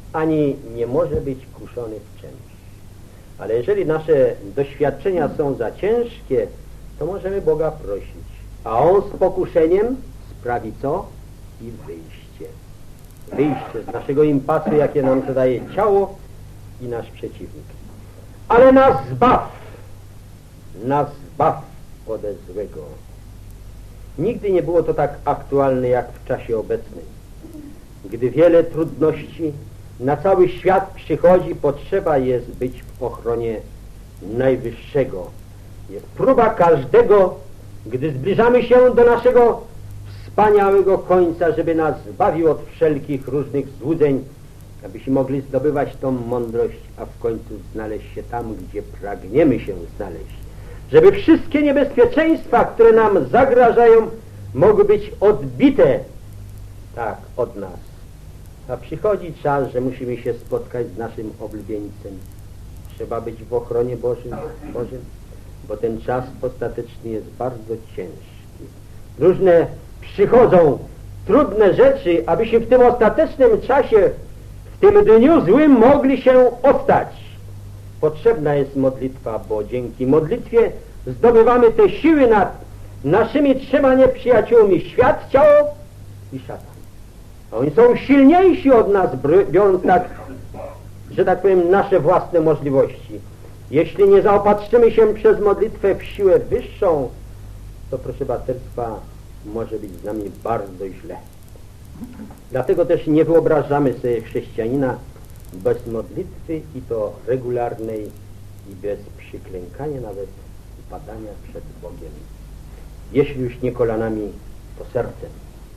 ani nie może być kuszony w czymś. Ale jeżeli nasze doświadczenia są za ciężkie, to możemy Boga prosić, a On z pokuszeniem sprawi co? I wyjście. Wyjście z naszego impasu, jakie nam zadaje ciało i nasz przeciwnik. Ale nas zbaw, nas zbaw ode złego. Nigdy nie było to tak aktualne jak w czasie obecnym. Gdy wiele trudności na cały świat przychodzi, potrzeba jest być w ochronie Najwyższego. Jest próba każdego, gdy zbliżamy się do naszego wspaniałego końca, żeby nas zbawił od wszelkich różnych złudzeń, abyśmy mogli zdobywać tą mądrość, a w końcu znaleźć się tam, gdzie pragniemy się znaleźć. Żeby wszystkie niebezpieczeństwa, które nam zagrażają, mogły być odbite tak od nas. A przychodzi czas, że musimy się spotkać z naszym oblubieńcem. Trzeba być w ochronie Bożym, Bożym, bo ten czas ostateczny jest bardzo ciężki. Różne przychodzą trudne rzeczy, abyśmy w tym ostatecznym czasie, w tym dniu złym mogli się ostać. Potrzebna jest modlitwa, bo dzięki modlitwie zdobywamy te siły nad naszymi trzema nieprzyjaciółmi: świat, ciało i szatan. Oni są silniejsi od nas, biorąc tak, że tak powiem, nasze własne możliwości. Jeśli nie zaopatrzymy się przez modlitwę w siłę wyższą, to proszę braterstwa, może być z nami bardzo źle. Dlatego też nie wyobrażamy sobie chrześcijanina bez modlitwy, i to regularnej, i bez przyklękania, nawet upadania przed Bogiem. Jeśli już nie kolanami, to sercem.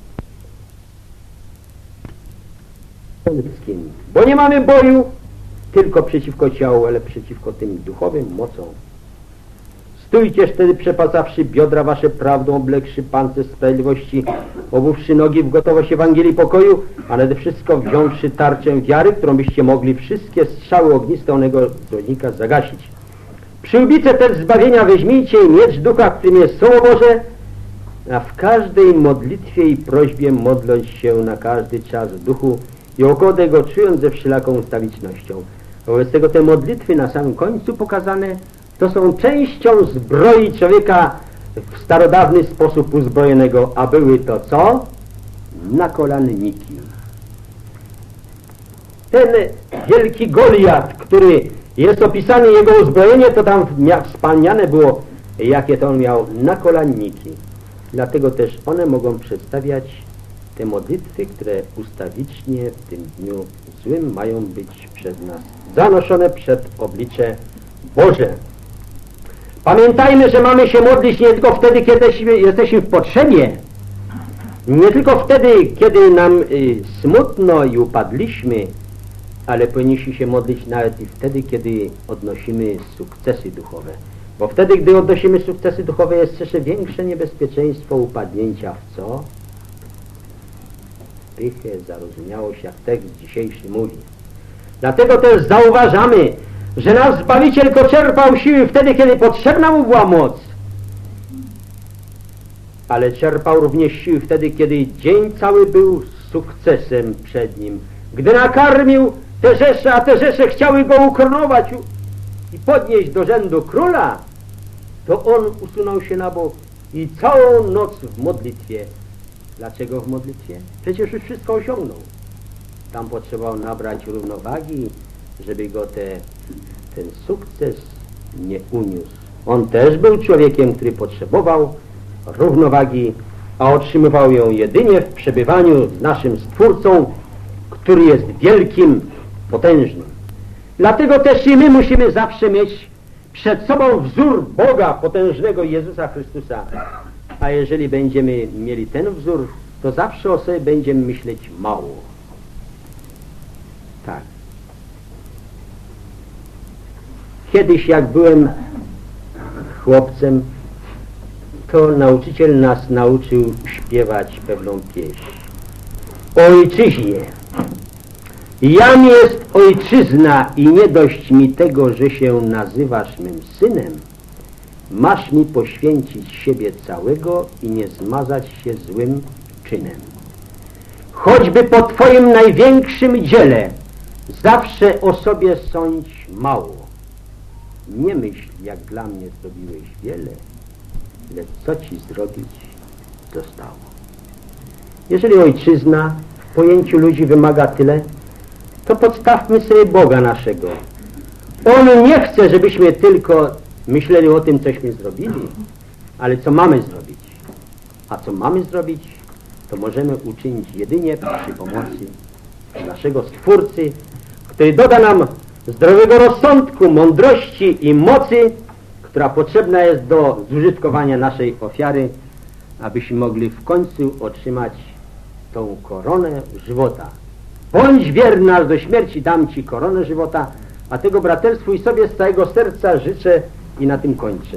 Ludzkim. Bo nie mamy boju tylko przeciwko ciału, ale przeciwko tym duchowym mocom. Stójcie wtedy, przepasawszy biodra wasze prawdą, oblekszy pancerz sprawiedliwości, obuwszy nogi w gotowość Ewangelii pokoju, a nade wszystko wziąwszy tarczę wiary, którą byście mogli wszystkie strzały ogniste onego złodnika zagasić. Przyłbicę też zbawienia weźmijcie i miecz ducha, którym jest Słowo Boże, a w każdej modlitwie i prośbie modląc się na każdy czas w duchu i około tego czując ze wszelaką ustawicznością. Wobec tego te modlitwy na samym końcu pokazane to są częścią zbroi człowieka w starodawny sposób uzbrojonego, a były to co? Nakolanniki. Ten wielki Goliat, który jest opisany, jego uzbrojenie, to tam wspomniane było, jakie to on miał nakolanniki. Dlatego też one mogą przedstawiać te modlitwy, które ustawicznie w tym dniu złym mają być przez nas zanoszone przed oblicze Boże. Pamiętajmy, że mamy się modlić nie tylko wtedy, kiedy jesteśmy w potrzebie, nie tylko wtedy, kiedy nam y, smutno i upadliśmy, ale powinniśmy się modlić nawet i wtedy, kiedy odnosimy sukcesy duchowe. Bo wtedy, gdy odnosimy sukcesy duchowe, jest jeszcze większe niebezpieczeństwo upadnięcia w co? Pychę, zarozumiałość, jak tekst dzisiejszy mówi. Dlatego też zauważamy, że nasz Zbawiciel tylko czerpał siły wtedy, kiedy potrzebna mu była moc, ale czerpał również siły wtedy, kiedy dzień cały był sukcesem przed nim. Gdy nakarmił te rzesze, a te rzesze chciały go ukoronować i podnieść do rzędu króla, to on usunął się na bok i całą noc w modlitwie. Dlaczego w modlitwie? Przecież już wszystko osiągnął. Tam potrzebował nabrać równowagi, żeby go te, ten sukces nie uniósł. On też był człowiekiem, który potrzebował równowagi, a otrzymywał ją jedynie w przebywaniu z naszym Stwórcą, który jest wielkim, potężnym. Dlatego też i my musimy zawsze mieć przed sobą wzór Boga potężnego, Jezusa Chrystusa. A jeżeli będziemy mieli ten wzór, to zawsze o sobie będziemy myśleć mało. Tak. Kiedyś, jak byłem chłopcem, to nauczyciel nas nauczył śpiewać pewną pieśń. O ojczyźnie. Jam jest ojczyzna i nie dość mi tego, że się nazywasz mym synem. Masz mi poświęcić siebie całego i nie zmazać się złym czynem. Choćby po Twoim największym dziele Zawsze o sobie sądź mało. Nie myśl, jak dla mnie zrobiłeś wiele, lecz co ci zrobić zostało. Jeżeli ojczyzna w pojęciu ludzi wymaga tyle, to podstawmy sobie Boga naszego. On nie chce, żebyśmy tylko myśleli o tym, cośmy zrobili, ale co mamy zrobić. A co mamy zrobić, to możemy uczynić jedynie przy pomocy naszego Stwórcy, który doda nam zdrowego rozsądku, mądrości i mocy, która potrzebna jest do zużytkowania naszej ofiary, abyśmy mogli w końcu otrzymać tą koronę żywota. Bądź wierny aż do śmierci, dam ci koronę żywota, a tego braterstwu i sobie z całego serca życzę i na tym kończę.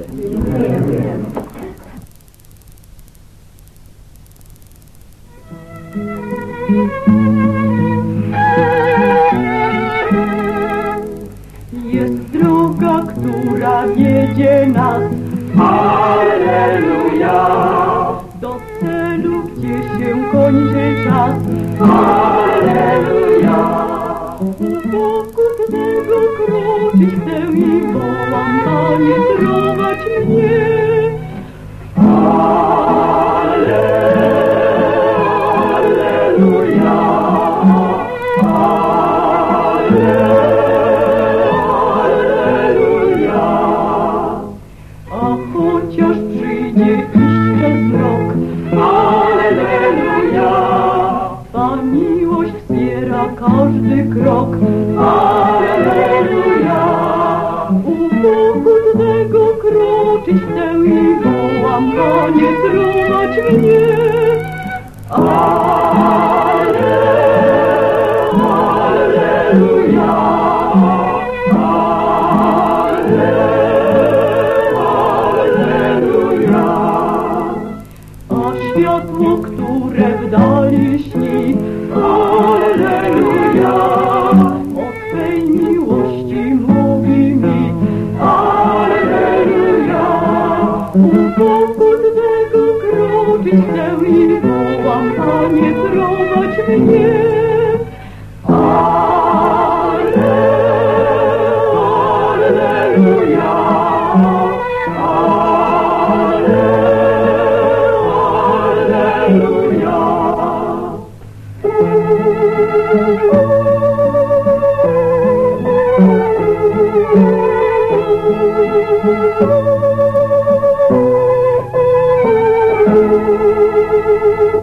Jest droga, która wiedzie nas, Alleluja, do celu, gdzie się kończy czas, Alleluja. Wokół tego kroczyć chcę i wołam, Panie, prowadź mnie. Alleluja, Alleluja. A chociaż przyjdzie iść przez mrok, Alleluja, ta miłość wspiera każdy krok, Alleluja. U boku tego kroczyć chcę i wołam, Panie, prowadź mnie. Alleluja, Alleluja. A światło, które w dali śni, Alleluja, o Twej miłości mówi mi, Alleluja. U boku Twego kroczyć chcę i wołam, Panie, prowadź mnie. Alleluja, Alleluja. Alleluja.